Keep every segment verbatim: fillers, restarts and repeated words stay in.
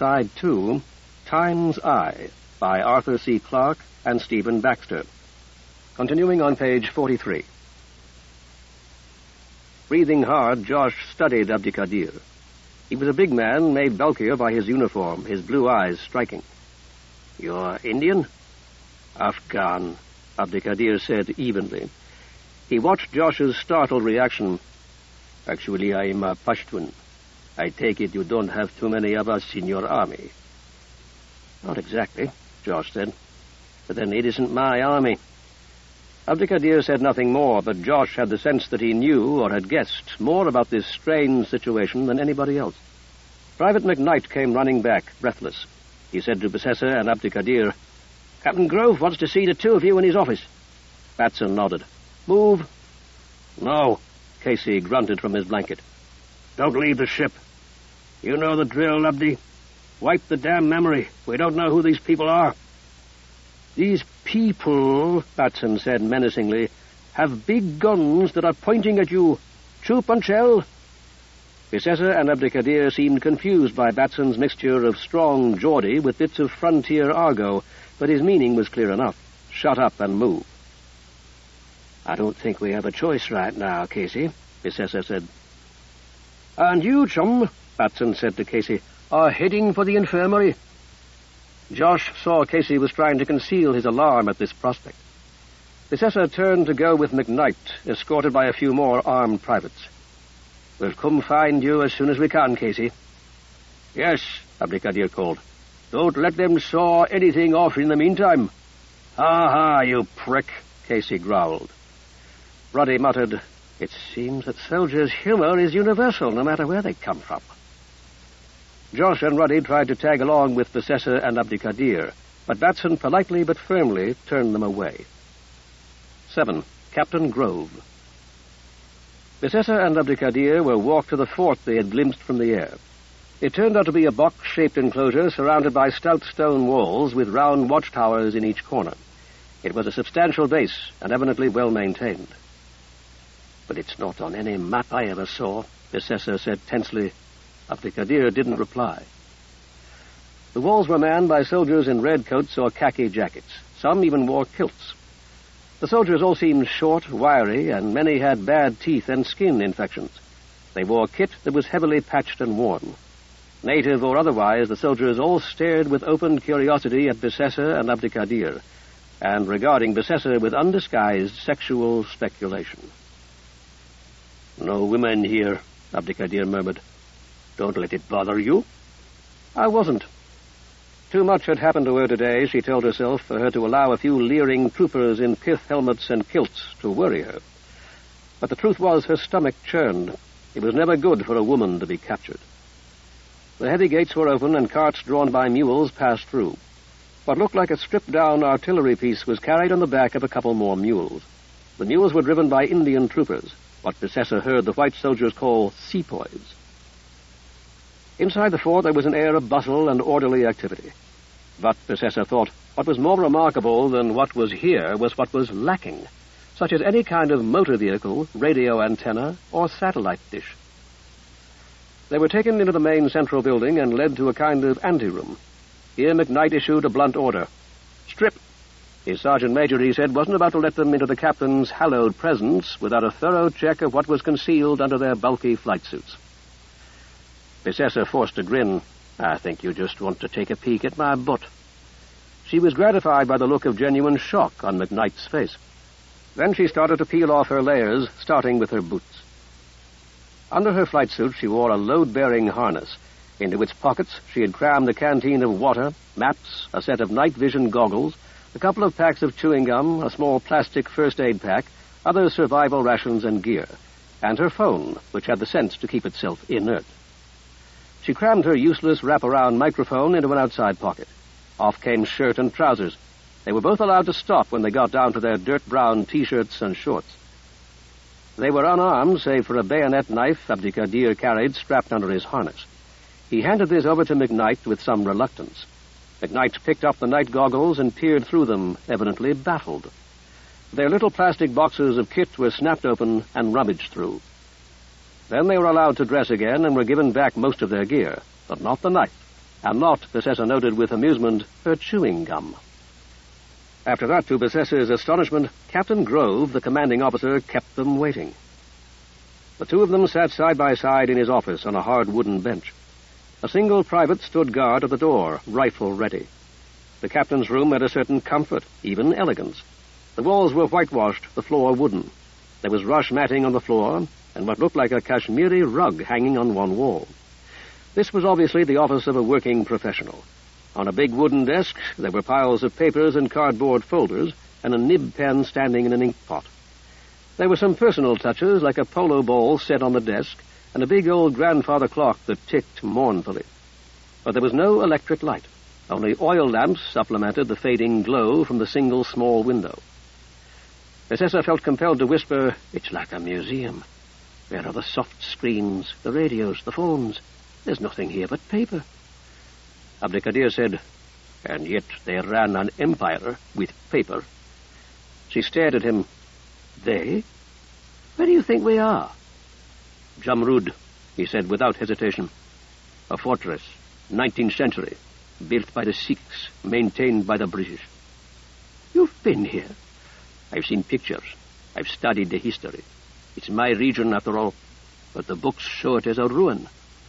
Side two, Time's Eye, by Arthur C. Clarke and Stephen Baxter. Continuing on page forty-three. Breathing hard, Josh studied Abdikadir. He was a big man, made bulkier by his uniform, his blue eyes striking. "You're Indian?" "Afghan," Abdikadir said evenly. He watched Josh's startled reaction. "Actually, I'm a Pashtun. I take it you don't have too many of us in your army." "Not exactly," Josh said. "But then it isn't my army." Abdikadir said nothing more, but Josh had the sense that he knew, or had guessed, more about this strange situation than anybody else. Private McKnight came running back, breathless. He said to Possessor and Abdikadir, "Captain Grove wants to see the two of you in his office." Batson nodded. "Move." "No," Casey grunted from his blanket. "Don't leave the ship. You know the drill, Abdi. Wipe the damn memory. We don't know who these people are." "These people," Batson said menacingly, "have big guns that are pointing at you. Shoot and shell." Possessor and Abdikadir seemed confused by Batson's mixture of strong Geordie with bits of frontier argot, but his meaning was clear enough. Shut up and move. "I don't think we have a choice right now, Casey," Possessor said. "And you, chum," Batson said to Casey, "are heading for the infirmary." Josh saw Casey was trying to conceal his alarm at this prospect. Possessor turned to go with McKnight, escorted by a few more armed privates. "We'll come find you as soon as we can, Casey." "Yes," Abdikadir called. "Don't let them saw anything off in the meantime." "Ha ha, you prick," Casey growled. Ruddy muttered, "It seems that soldiers' humor is universal, no matter where they come from." Josh and Ruddy tried to tag along with Possessor and Abdikadir, but Batson politely but firmly turned them away. Seven. Captain Grove. Possessor and Abdikadir were walked to the fort they had glimpsed from the air. It turned out to be a box-shaped enclosure surrounded by stout stone walls with round watchtowers in each corner. It was a substantial base and eminently well-maintained. "But it's not on any map I ever saw," Possessor said tensely. Abdikadir didn't reply. The walls were manned by soldiers in red coats or khaki jackets. Some even wore kilts. The soldiers all seemed short, wiry, and many had bad teeth and skin infections. They wore kit that was heavily patched and worn. Native or otherwise, the soldiers all stared with open curiosity at Possessor and Abdikadir, and regarding Possessor with undisguised sexual speculation. "No women here," Abdikadir murmured. "Don't let it bother you." "I wasn't." Too much had happened to her today, she told herself, for her to allow a few leering troopers in pith helmets and kilts to worry her. But the truth was her stomach churned. It was never good for a woman to be captured. The heavy gates were open and carts drawn by mules passed through. What looked like a stripped-down artillery piece was carried on the back of a couple more mules. The mules were driven by Indian troopers, what Possessor heard the white soldiers call sepoys. Inside the fort there was an air of bustle and orderly activity. But, Possessor thought, what was more remarkable than what was here was what was lacking, such as any kind of motor vehicle, radio antenna, or satellite dish. They were taken into the main central building and led to a kind of anteroom. Here McKnight issued a blunt order. "Strip!" His sergeant major, he said, wasn't about to let them into the captain's hallowed presence without a thorough check of what was concealed under their bulky flight suits. Possessor forced a grin. "I think you just want to take a peek at my butt." She was gratified by the look of genuine shock on McKnight's face. Then she started to peel off her layers, starting with her boots. Under her flight suit she wore a load-bearing harness. Into its pockets she had crammed a canteen of water, maps, a set of night vision goggles, a couple of packs of chewing gum, a small plastic first-aid pack, other survival rations and gear, and her phone, which had the sense to keep itself inert. She crammed her useless wrap-around microphone into an outside pocket. Off came shirt and trousers. They were both allowed to stop when they got down to their dirt-brown T-shirts and shorts. They were unarmed, save for a bayonet knife Abdikadir carried strapped under his harness. He handed this over to McKnight with some reluctance. McKnight picked up the night goggles and peered through them, evidently baffled. Their little plastic boxes of kit were snapped open and rummaged through. Then they were allowed to dress again and were given back most of their gear, but not the knife. and not, Besessa noted with amusement, her chewing gum. After that, to Besessa's astonishment, Captain Grove, the commanding officer, kept them waiting. The two of them sat side by side in his office on a hard wooden bench. A single private stood guard at the door, rifle ready. The captain's room had a certain comfort, even elegance. The walls were whitewashed, the floor wooden. There was rush matting on the floor, and what looked like a Kashmiri rug hanging on one wall. This was obviously the office of a working professional. On a big wooden desk, there were piles of papers and cardboard folders, and a nib pen standing in an ink pot. There were some personal touches, like a polo ball set on the desk, and a big old grandfather clock that ticked mournfully. But there was no electric light. Only oil lamps supplemented the fading glow from the single small window. Besessa felt compelled to whisper, "It's like a museum. Where are the soft screens, the radios, the phones? There's nothing here but paper." Abdikadir said, "And yet they ran an empire with paper." She stared at him. "They? Where do you think we are?" "Jamrud," he said without hesitation. "A fortress, nineteenth century, built by the Sikhs, maintained by the British." "You've been here?" "I've seen pictures. I've studied the history. It's my region, after all, but the books show it as a ruin."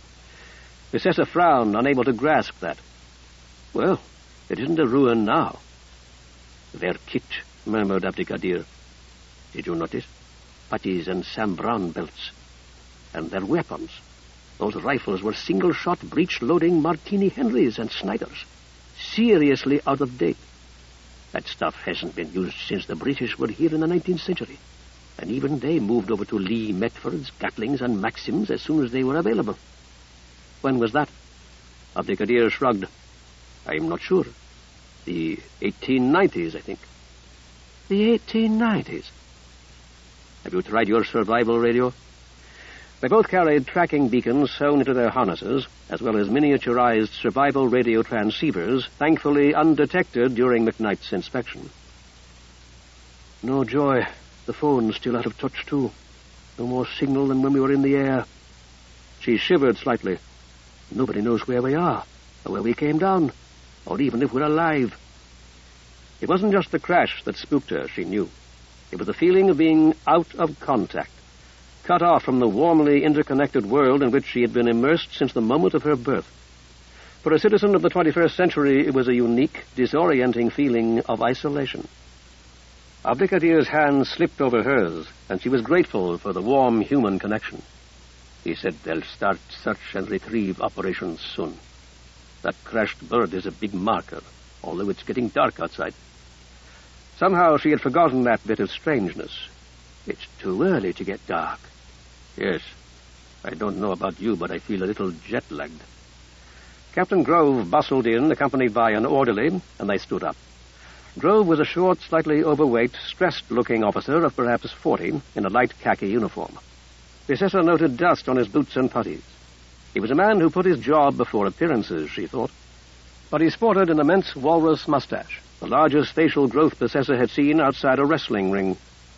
Besessa frowned, unable to grasp that. "Well, it isn't a ruin now." "Their kit," murmured Abdikadir. "Did you notice? Putties and Sam Brown belts. And their weapons. Those rifles were single-shot, breech-loading Martini Henrys and Snyders. Seriously out of date. That stuff hasn't been used since the British were here in the nineteenth century. And even they moved over to Lee Metfords, Gatlings, and Maxims as soon as they were available." "When was that?" Abdikadir shrugged. "I'm not sure. The eighteen nineties, I think." "The eighteen nineties? Have you tried your survival radio?" They both carried tracking beacons sewn into their harnesses, as well as miniaturized survival radio transceivers, thankfully undetected during McKnight's inspection. "No joy. The phone's still out of touch, too. No more signal than when we were in the air." She shivered slightly. "Nobody knows where we are, or where we came down, or even if we're alive." It wasn't just the crash that spooked her, she knew. It was the feeling of being out of contact, cut off from the warmly interconnected world in which she had been immersed since the moment of her birth. For a citizen of the twenty-first century, it was a unique, disorienting feeling of isolation. Abdikadir's hand slipped over hers, and she was grateful for the warm human connection. He said they'll start search and retrieve operations soon. That crashed bird is a big marker, although it's getting dark outside. Somehow she had forgotten that bit of strangeness. It's too early to get dark. Yes, I don't know about you, but I feel a little jet-lagged. Captain Grove bustled in, accompanied by an orderly, and they stood up. Grove was a short, slightly overweight, stressed-looking officer of perhaps forty, in a light khaki uniform. Besessa noted dust on his boots and puttees. He was a man who put his job before appearances, she thought. But he sported an immense walrus mustache, the largest facial growth Besessa had seen outside a wrestling ring.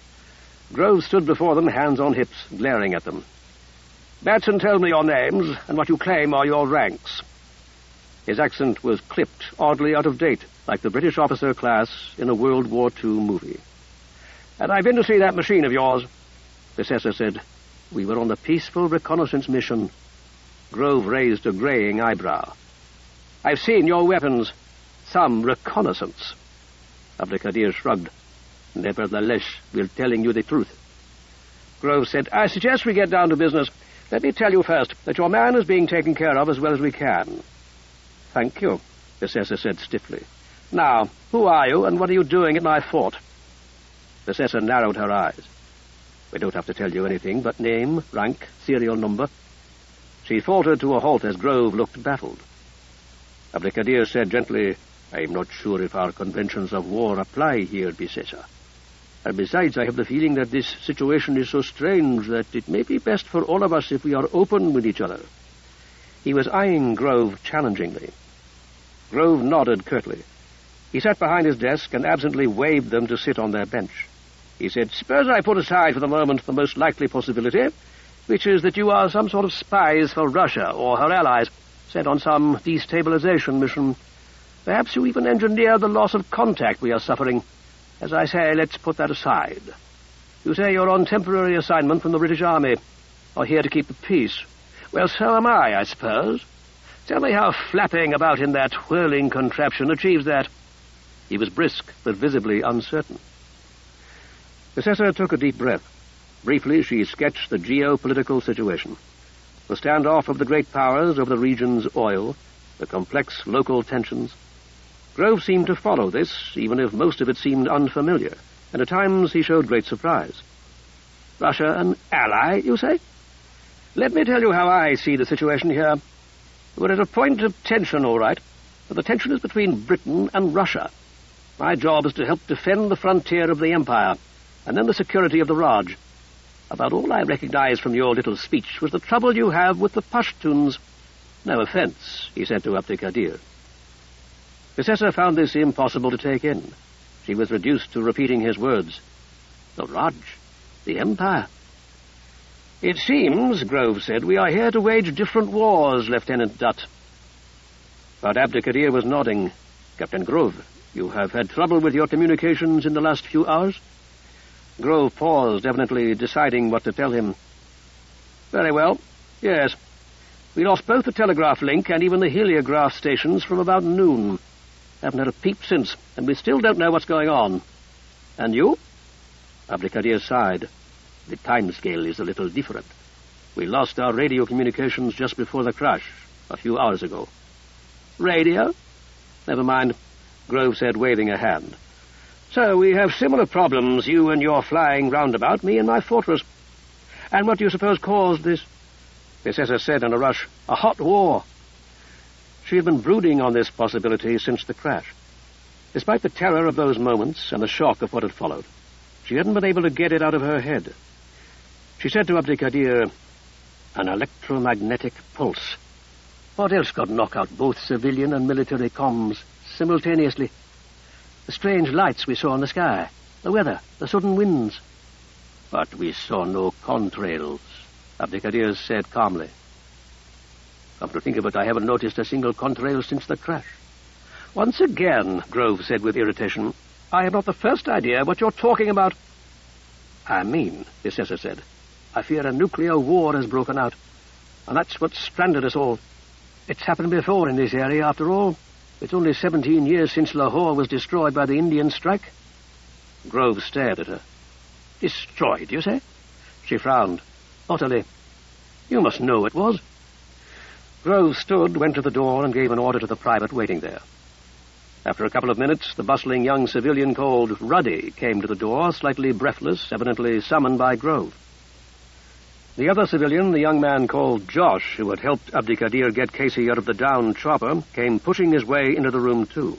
Grove stood before them, hands on hips, glaring at them. "Batson, tell me your names, and what you claim are your ranks." His accent was clipped, oddly out of date, like the British officer class in a World War Two movie. "And I've been to see that machine of yours," Besessa said. "We were on the peaceful reconnaissance mission." Grove raised a graying eyebrow. "I've seen your weapons. Some reconnaissance." Abdikadir shrugged. "Nevertheless, we're telling you the truth." Grove said, "I suggest we get down to business. Let me tell you first that your man is being taken care of as well as we can." "Thank you," Besessa said stiffly. "Now, who are you, and what are you doing at my fort?" Besessa narrowed her eyes. "We don't have to tell you anything but name, rank, serial number." She faltered to a halt as Grove looked baffled. Abdikadir said gently, "I'm not sure if our conventions of war apply here, Besessa. And besides, I have the feeling that this situation is so strange that it may be best for all of us if we are open with each other." He was eyeing Grove challengingly. Grove nodded curtly. He sat behind his desk and absently waved them to sit on their bench. He said, "Suppose I put aside for the moment the most likely possibility, which is that you are some sort of spies for Russia or her allies. sent on some destabilization mission. Perhaps you even engineered the loss of contact we are suffering. As I say, let's put that aside. You say you're on temporary assignment from the British Army, or here to keep the peace. Well, so am I, I suppose. Tell me how flapping about in that whirling contraption achieves that. He was brisk, but visibly uncertain. Bethesda took a deep breath. Briefly, she sketched the geopolitical situation. The standoff of the great powers over the region's oil, the complex local tensions. Grove seemed to follow this, even if most of it seemed unfamiliar, and at times he showed great surprise. Russia an ally, you say? Let me tell you how I see the situation here. We're at a point of tension, all right, but the tension is between Britain and Russia. My job is to help defend the frontier of the Empire, and then the security of the Raj. About all I recognized from your little speech was the trouble you have with the Pashtuns. No offense, he said to Abdi Kadir. Bethesda found this impossible to take in. She was reduced to repeating his words. The Raj, the Empire. It seems, Grove said, we are here to wage different wars, Lieutenant Dutt. But Abdi Kadir was nodding. Captain Grove, you have had trouble with your communications in the last few hours? Grove paused, evidently deciding what to tell him. Very well. Yes. We lost both the telegraph link and even the heliograph stations from about noon. Haven't had a peep since, and we still don't know what's going on. And you? Abdi Kadir sighed. The time scale is a little different. We lost our radio communications just before the crash, a few hours ago. Radio? Never mind, Grove said, waving a hand. So we have similar problems, you and your flying roundabout, me and my fortress. And what do you suppose caused this? Bethesda said in a rush, a hot war. She had been brooding on this possibility since the crash. Despite the terror of those moments and the shock of what had followed, she hadn't been able to get it out of her head. She said to Abdi Kadir, an electromagnetic pulse. What else could knock out both civilian and military comms simultaneously? The strange lights we saw in the sky, the weather, the sudden winds. But we saw no contrails, Abdi Kadir said calmly. Come to think of it, I haven't noticed a single contrail since the crash. Once again, Grove said with irritation, I have not the first idea what you're talking about. I mean, Bethesda said, I fear a nuclear war has broken out, and that's what stranded us all. It's happened before in this area, after all. It's only seventeen years since Lahore was destroyed by the Indian strike. Grove stared at her. Destroyed, you say? She frowned. Utterly. You must know it was. Grove stood, went to the door, and gave an order to the private waiting there. After a couple of minutes, the bustling young civilian called Ruddy came to the door, slightly breathless, evidently summoned by Grove. The other civilian, the young man called Josh, who had helped Abdi Kadir get Casey out of the downed chopper, came pushing his way into the room, too.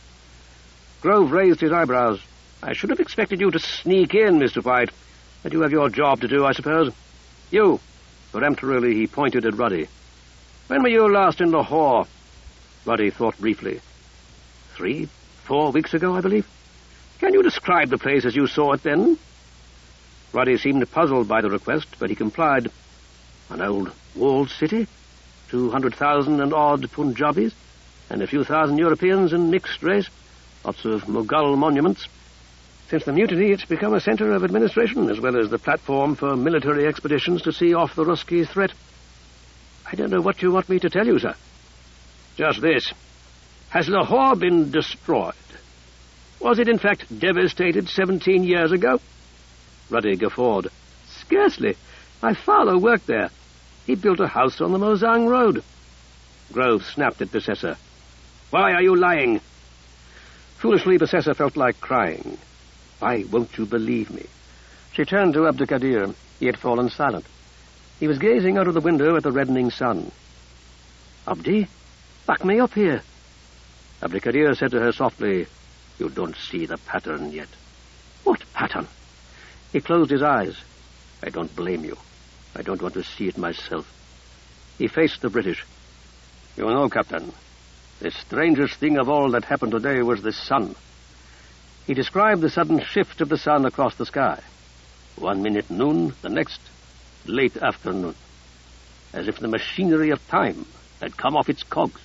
Grove raised his eyebrows. I should have expected you to sneak in, Mister White. But you have your job to do, I suppose. You. Peremptorily, he pointed at Ruddy. When were you last in Lahore? Ruddy thought briefly. Three, four weeks ago, I believe. Can you describe the place as you saw it then? Ruddy seemed puzzled by the request, but he complied. An old walled city, two hundred thousand and odd Punjabis, and a few thousand Europeans and mixed race, lots of Mughal monuments. Since the mutiny, it's become a center of administration, as well as the platform for military expeditions to see off the Ruski threat. I don't know what you want me to tell you, sir. Just this. Has Lahore been destroyed? Was it, in fact, devastated seventeen years ago? Ruddy guffawed. Scarcely. My father worked there. He built a house on the Mozang Road. Grove snapped at Bethesda. Why are you lying? Foolishly, Bethesda felt like crying. Why won't you believe me? She turned to Abdi Kadir. He had fallen silent. He was gazing out of the window at the reddening sun. Abdi, back me up here. Abdi Kadir said to her softly, You don't see the pattern yet. What pattern? He closed his eyes. I don't blame you. I don't want to see it myself. He faced the British. You know, Captain, the strangest thing of all that happened today was the sun. He described the sudden shift of the sun across the sky. One minute noon, the next late afternoon. As if the machinery of time had come off its cogs.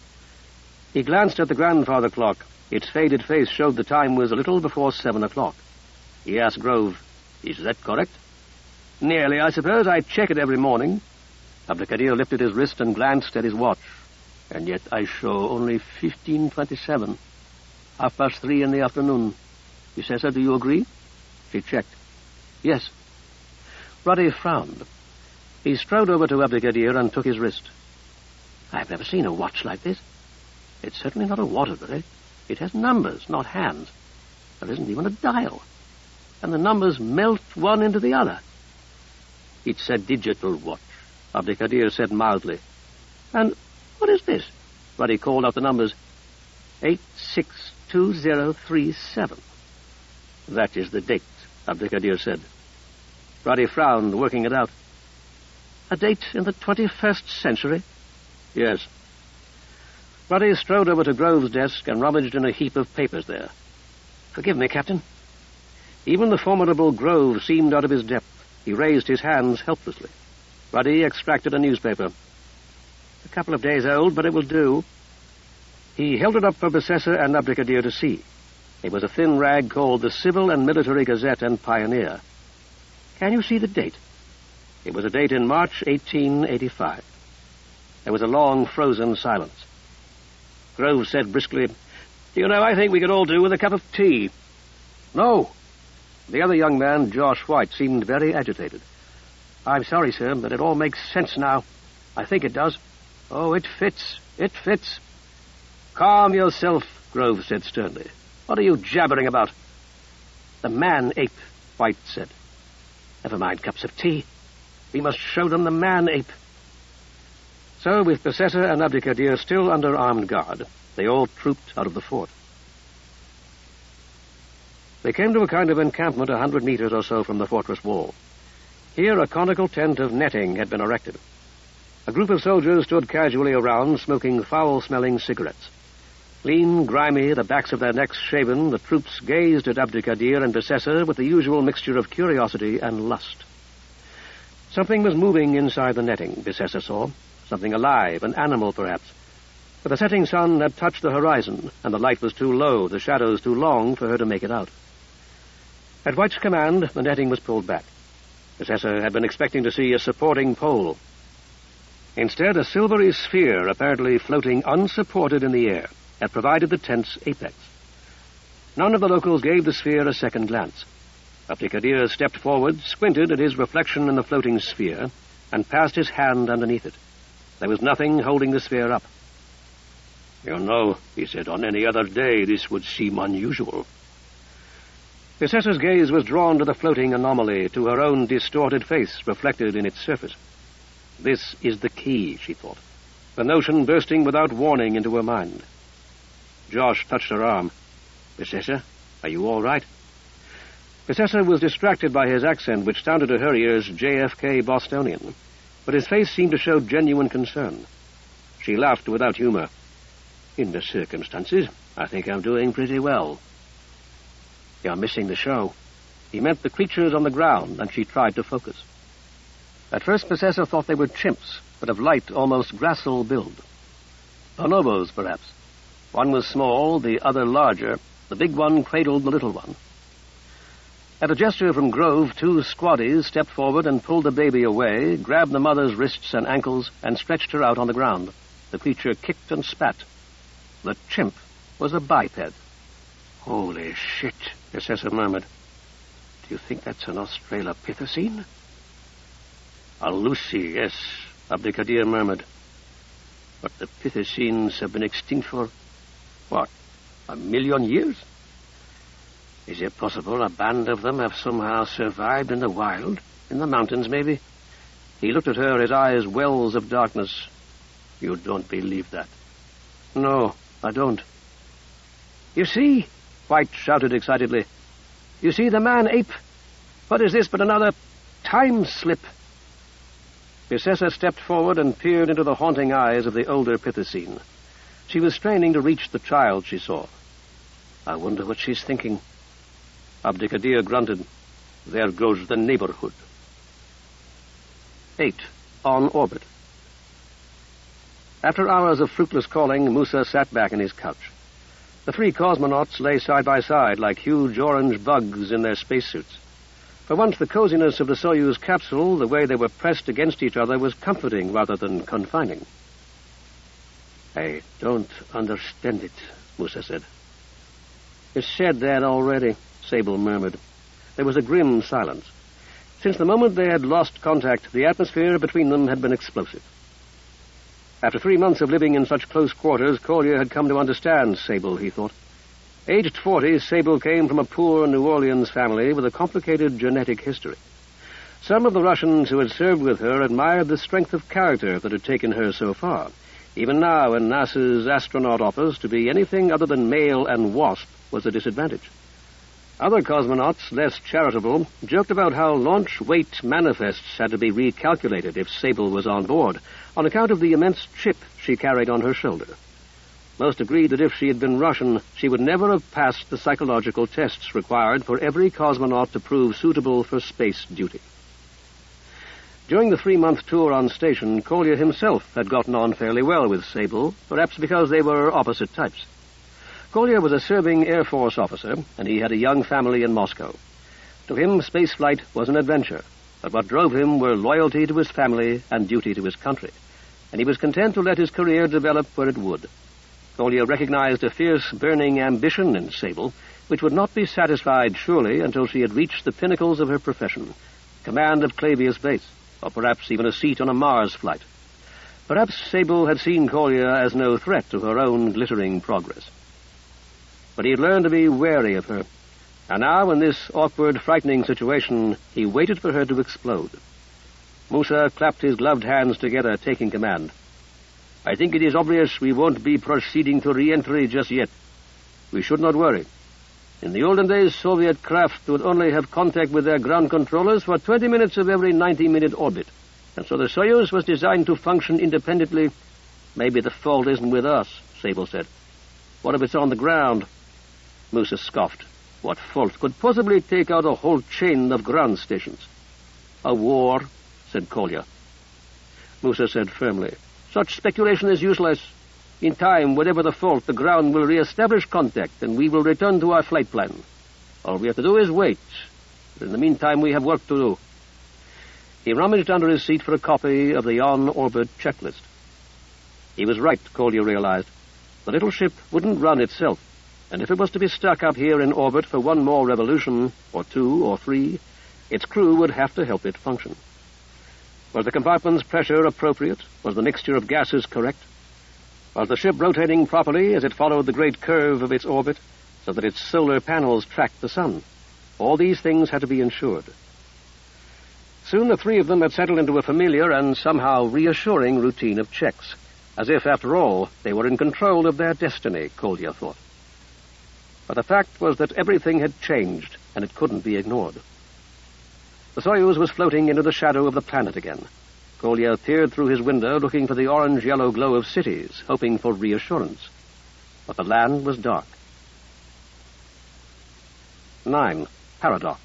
He glanced at the grandfather clock. Its faded face showed the time was a little before seven o'clock. He asked Grove, "Is that correct?" "Nearly, I suppose. I check it every morning." Abdikadir lifted his wrist and glanced at his watch. "And yet I show only fifteen twenty-seven. Half past three in the afternoon. Bisessa, do you agree?" She checked. "Yes." Ruddy frowned. He strode over to Abdikadir and took his wrist. "I've never seen a watch like this. It's certainly not a Waterbury. It has numbers, not hands. There isn't even a dial. And the numbers melt one into the other." "It's a digital watch," Abdikadir said mildly. "And what is this?" Ruddy called out the numbers. Eight six two zero three seven. "That is the date," Abdikadir said. Ruddy frowned, working it out. "A date in the twenty-first century?" "Yes." Ruddy strode over to Grove's desk and rummaged in a heap of papers there. "Forgive me, Captain." Even the formidable Grove seemed out of his depth. He raised his hands helplessly. Ruddy extracted a newspaper. "A couple of days old, but it will do." He held it up for Bisessa and Abdikadir to see. It was a thin rag called the Civil and Military Gazette and Pioneer. "Can you see the date?" It was a date in March eighteen eighty-five. There was a long, frozen silence. Grove said briskly, "Do you know, I think we could all do with a cup of tea." "No." The other young man, Josh White, seemed very agitated. "I'm sorry, sir, but it all makes sense now. I think it does. Oh, it fits. It fits." "Calm yourself," Grove said sternly. "What are you jabbering about?" "The man-ape," White said. "Never mind cups of tea. We must show them the man-ape." So, with Bisessa and Abdikadir still under armed guard, they all trooped out of the fort. They came to a kind of encampment a hundred meters or so from the fortress wall. Here a conical tent of netting had been erected. A group of soldiers stood casually around, smoking foul-smelling cigarettes. Lean, grimy, the backs of their necks shaven, the troops gazed at Abdikadir and Bisessa with the usual mixture of curiosity and lust. Something was moving inside the netting, Bisessa saw. Something alive, an animal perhaps. But the setting sun had touched the horizon, and the light was too low, the shadows too long for her to make it out. At White's command, the netting was pulled back. Bisessa had been expecting to see a supporting pole. Instead, a silvery sphere, apparently floating unsupported in the air, had provided the tent's apex. None of the locals gave the sphere a second glance. Abdikadir stepped forward, squinted at his reflection in the floating sphere, and passed his hand underneath it. There was nothing holding the sphere up. "You know," he said, "on any other day this would seem unusual." Bisessa's gaze was drawn to the floating anomaly, to her own distorted face reflected in its surface. This is the key, she thought, the notion bursting without warning into her mind. Josh touched her arm. "Bisessa, are you all right?" Bisessa was distracted by his accent, which sounded to her ears J F K Bostonian, but his face seemed to show genuine concern. She laughed without humor. "In the circumstances, I think I'm doing pretty well." "You're missing the show." He meant the creatures on the ground, and she tried to focus. At first, Bisessa thought they were chimps, but of light, almost gracile build. Bonobos, perhaps. One was small, the other larger. The big one cradled the little one. At a gesture from Grove, two squaddies stepped forward and pulled the baby away, grabbed the mother's wrists and ankles, and stretched her out on the ground. The creature kicked and spat. The chimp was a biped. "Holy shit," Bisessa murmured. "Do you think that's an Australopithecine?" "A Lucy, yes," Abdikadir murmured. "But the Pithecines have been extinct for, what, a million years? Is it possible a band of them have somehow survived in the wild? In the mountains, maybe?" He looked at her, his eyes wells of darkness. "You don't believe that?" "No, I don't." "You see," White shouted excitedly. "You see the man-ape? What is this but another time-slip?" Bisessa stepped forward and peered into the haunting eyes of the older Pithecine. She was straining to reach the child she saw. "I wonder what she's thinking." Abdikadir grunted. "There goes the neighborhood." Eight. On orbit. After hours of fruitless calling, Musa sat back in his couch. The three cosmonauts lay side by side like huge orange bugs in their spacesuits. For once, the coziness of the Soyuz capsule, the way they were pressed against each other, was comforting rather than confining. "I don't understand it," Musa said. "You said that already," Sable murmured. There was a grim silence. Since the moment they had lost contact, the atmosphere between them had been explosive. After three months of living in such close quarters, Collier had come to understand Sable, he thought. Aged forty, Sable came from a poor New Orleans family with a complicated genetic history. Some of the Russians who had served with her admired the strength of character that had taken her so far. Even now, in NASA's astronaut office, to be anything other than male and wasp was a disadvantage. Other cosmonauts, less charitable, joked about how launch weight manifests had to be recalculated if Sable was on board, on account of the immense chip she carried on her shoulder. Most agreed that if she had been Russian, she would never have passed the psychological tests required for every cosmonaut to prove suitable for space duty. During the three-month tour on station, Collier himself had gotten on fairly well with Sable, perhaps because they were opposite types. Collier was a serving Air Force officer, and he had a young family in Moscow. To him, spaceflight was an adventure, but what drove him were loyalty to his family and duty to his country, and he was content to let his career develop where it would. Collier recognized a fierce, burning ambition in Sable, which would not be satisfied, surely, until she had reached the pinnacles of her profession, command of Clavius Base, or perhaps even a seat on a Mars flight. Perhaps Sable had seen Collier as no threat to her own glittering progress. But he had learned to be wary of her, and now, in this awkward, frightening situation, he waited for her to explode. Musa clapped his gloved hands together, taking command. "I think it is obvious we won't be proceeding to re-entry just yet. We should not worry. In the olden days, Soviet craft would only have contact with their ground controllers for twenty minutes of every ninety-minute orbit, and so the Soyuz was designed to function independently." "Maybe the fault isn't with us," Sable said. "What if it's on the ground?" Musa scoffed. "What fault could possibly take out a whole chain of ground stations?" "A war," said Collier. Musa said firmly, "Such speculation is useless. In time, whatever the fault, the ground will re-establish contact, and we will return to our flight plan. All we have to do is wait. But in the meantime, we have work to do." He rummaged under his seat for a copy of the on-orbit checklist. He was right, Collier realized. The little ship wouldn't run itself, and if it was to be stuck up here in orbit for one more revolution, or two, or three, its crew would have to help it function. Was the compartment's pressure appropriate? Was the mixture of gases correct? Was the ship rotating properly as it followed the great curve of its orbit, so that its solar panels tracked the sun? All these things had to be ensured. Soon the three of them had settled into a familiar and somehow reassuring routine of checks, as if, after all, they were in control of their destiny, Collier thought. But the fact was that everything had changed, and it couldn't be ignored. The Soyuz was floating into the shadow of the planet again. Collier peered through his window, looking for the orange-yellow glow of cities, hoping for reassurance. But the land was dark. Nine. Paradox.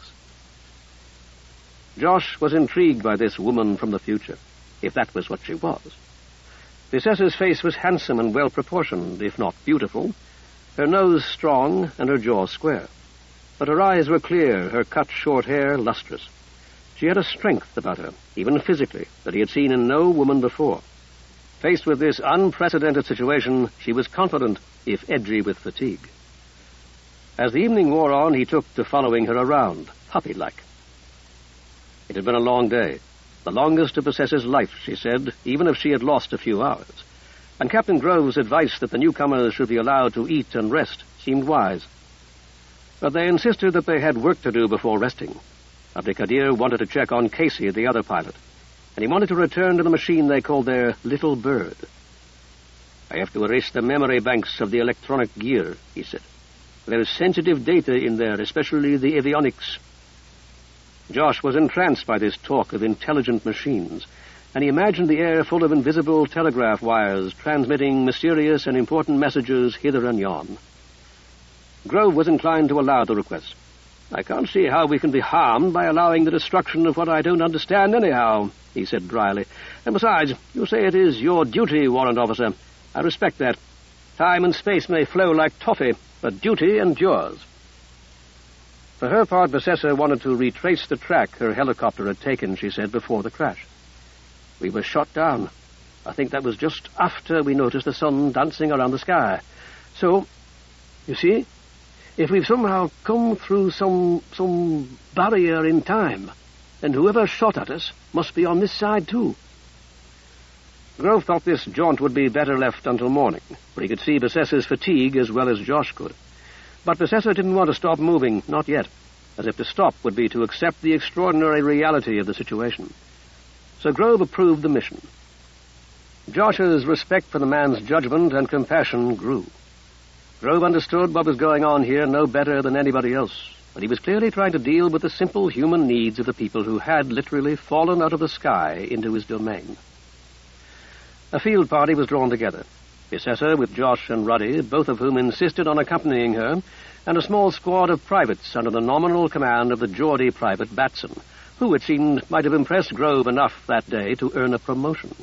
Josh was intrigued by this woman from the future, if that was what she was. Bessessa's face was handsome and well-proportioned, if not beautiful, her nose strong and her jaw square. But her eyes were clear, her cut short hair lustrous. She had a strength about her, even physically, that he had seen in no woman before. Faced with this unprecedented situation, she was confident, if edgy with fatigue. As the evening wore on, he took to following her around, puppy-like. It had been a long day, the longest of Bessessa's life, she said, even if she had lost a few hours. And Captain Grove's advice that the newcomers should be allowed to eat and rest seemed wise. But they insisted that they had work to do before resting. Abdikadir wanted to check on Casey, the other pilot, and he wanted to return to the machine they called their Little Bird. "I have to erase the memory banks of the electronic gear," he said. "There is sensitive data in there, especially the avionics." Josh was entranced by this talk of intelligent machines, and he imagined the air full of invisible telegraph wires transmitting mysterious and important messages hither and yon. Grove was inclined to allow the request. "I can't see how we can be harmed by allowing the destruction of what I don't understand anyhow," he said dryly. And besides, you say it is your duty, warrant officer. I respect that. Time and space may flow like toffee, but duty endures. For her part, Besessa wanted to retrace the track her helicopter had taken, she said, before the crash. We were shot down. I think that was just after we noticed the sun dancing around the sky. So, you see, if we've somehow come through some some barrier in time, then whoever shot at us must be on this side too. Grove thought this jaunt would be better left until morning, for he could see Besessa's fatigue as well as Josh could. But Besessa didn't want to stop moving, not yet, as if to stop would be to accept the extraordinary reality of the situation. So Grove approved the mission. Josh's respect for the man's judgment and compassion grew. Grove understood what was going on here no better than anybody else, but he was clearly trying to deal with the simple human needs of the people who had literally fallen out of the sky into his domain. A field party was drawn together. Besessa with Josh and Ruddy, both of whom insisted on accompanying her, and a small squad of privates under the nominal command of the Geordie private Batson, who, it seemed, might have impressed Grove enough that day to earn a promotion.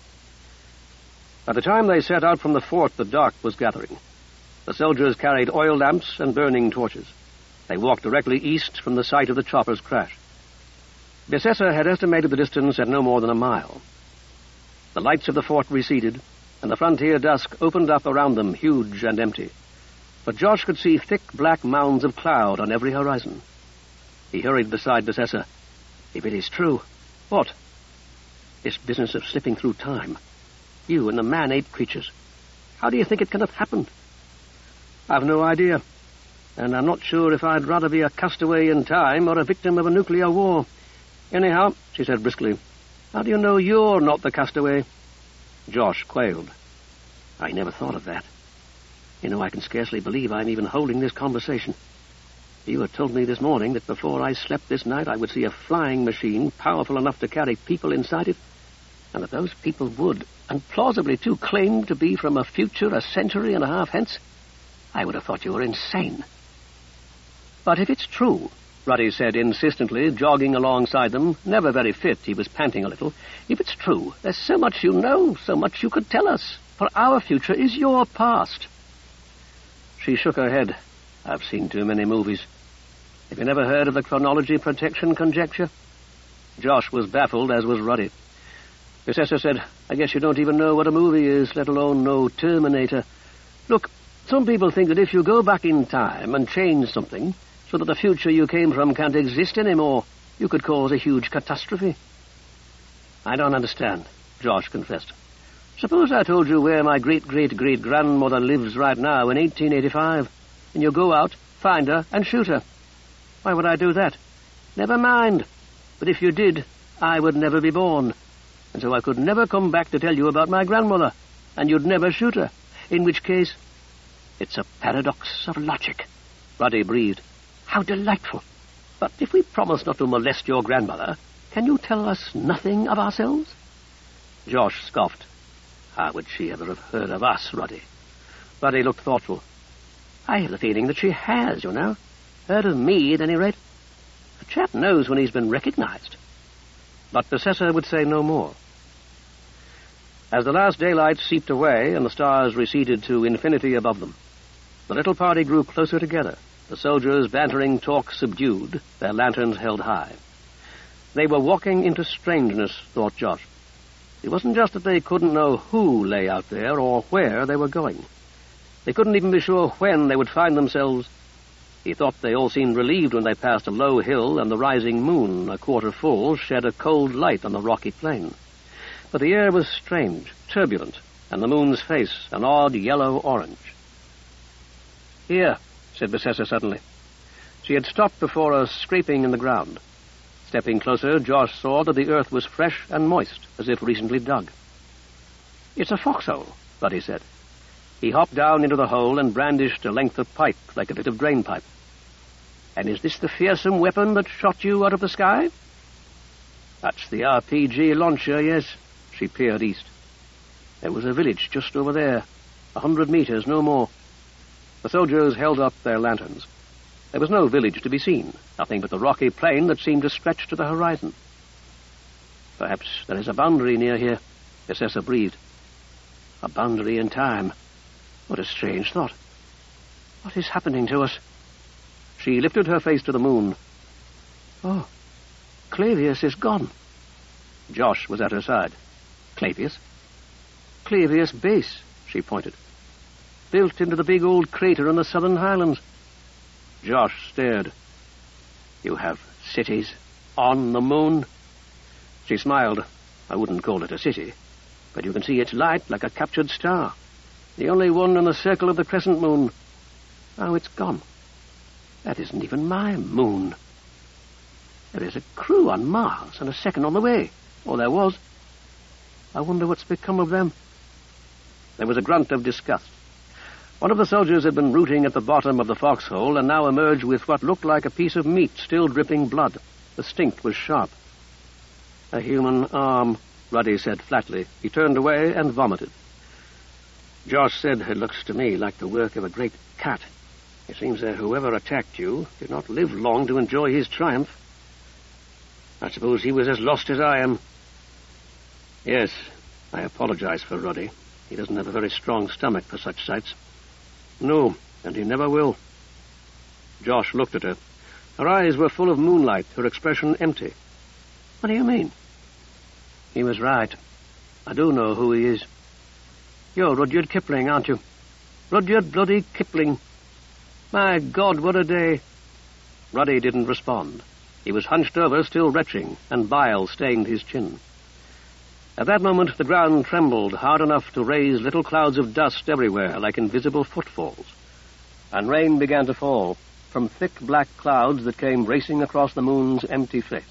By the time they set out from the fort, the dark was gathering. The soldiers carried oil lamps and burning torches. They walked directly east from the site of the chopper's crash. Besessa had estimated the distance at no more than a mile. The lights of the fort receded, and the frontier dusk opened up around them, huge and empty. But Josh could see thick black mounds of cloud on every horizon. He hurried beside Besessa. If it is true, what? This business of slipping through time. You and the man-ape creatures. How do you think it can have happened? I've no idea, and I'm not sure if I'd rather be a castaway in time or a victim of a nuclear war. Anyhow, she said briskly, how do you know you're not the castaway? Josh quailed. I never thought of that. You know, I can scarcely believe I'm even holding this conversation. You had told me this morning that before I slept this night I would see a flying machine powerful enough to carry people inside it, and that those people would, and plausibly too, claim to be from a future a century and a half hence. I would have thought you were insane. But if it's true, Ruddy said insistently, jogging alongside them, never very fit, he was panting a little, if it's true, there's so much you know, so much you could tell us, for our future is your past. She shook her head. I've seen too many movies. Have you never heard of the chronology protection conjecture? Josh was baffled, as was Ruddy. Besessa said, I guess you don't even know what a movie is, let alone know Terminator. Look, some people think that if you go back in time and change something so that the future you came from can't exist anymore, you could cause a huge catastrophe. I don't understand, Josh confessed. Suppose I told you where my great-great-great-grandmother lives right now in eighteen eighty-five, and you go out, find her, and shoot her. Why would I do that? Never mind. But if you did, I would never be born. And so I could never come back to tell you about my grandmother, and you'd never shoot her. In which case, it's a paradox of logic, Ruddy breathed. How delightful. But if we promise not to molest your grandmother, can you tell us nothing of ourselves? Josh scoffed. How would she ever have heard of us, Ruddy? Ruddy looked thoughtful. I have the feeling that she has, you know. Heard of me, at any rate. A chap knows when he's been recognized. But Besessa would say no more. As the last daylight seeped away and the stars receded to infinity above them, the little party grew closer together, the soldiers' bantering talk subdued, their lanterns held high. They were walking into strangeness, thought Josh. It wasn't just that they couldn't know who lay out there or where they were going. They couldn't even be sure when they would find themselves. He thought they all seemed relieved when they passed a low hill and the rising moon, a quarter full, shed a cold light on the rocky plain. But the air was strange, turbulent, and the moon's face an odd yellow-orange. Here, said Besessa suddenly. She had stopped before a scraping in the ground. Stepping closer, Josh saw that the earth was fresh and moist, as if recently dug. It's a foxhole, Ruddy said. He hopped down into the hole and brandished a length of pipe, like a bit of drain pipe. And is this the fearsome weapon that shot you out of the sky? That's the R P G launcher, yes. She peered east. There was a village just over there, a hundred meters, no more. The soldiers held up their lanterns. There was no village to be seen, nothing but the rocky plain that seemed to stretch to the horizon. Perhaps there is a boundary near here, Bessessa breathed. A boundary in time. What a strange thought. What is happening to us? She lifted her face to the moon. Oh, Clavius is gone. Josh was at her side. Clavius? Clavius Base, she pointed. Built into the big old crater in the southern highlands. Josh stared. You have cities on the moon? She smiled. I wouldn't call it a city, but you can see its light like a captured star. The only one in the circle of the crescent moon. Oh, it's gone. That isn't even my moon. There is a crew on Mars and a second on the way. Or there was. I wonder what's become of them. There was a grunt of disgust. One of the soldiers had been rooting at the bottom of the foxhole and now emerged with what looked like a piece of meat still dripping blood. The stink was sharp. A human arm, Ruddy said flatly. He turned away and vomited. Josh said, it looks to me like the work of a great cat. It seems that whoever attacked you did not live long to enjoy his triumph. I suppose he was as lost as I am. Yes, I apologize for Ruddy. He doesn't have a very strong stomach for such sights. No, and he never will. Josh looked at her. Her eyes were full of moonlight, her expression empty. What do you mean? He was right. I do know who he is. You're Rudyard Kipling, aren't you? Rudyard bloody Kipling. My God, what a day. Ruddy didn't respond. He was hunched over, still retching, and bile stained his chin. At that moment, the ground trembled hard enough to raise little clouds of dust everywhere, like invisible footfalls. And rain began to fall from thick black clouds that came racing across the moon's empty face.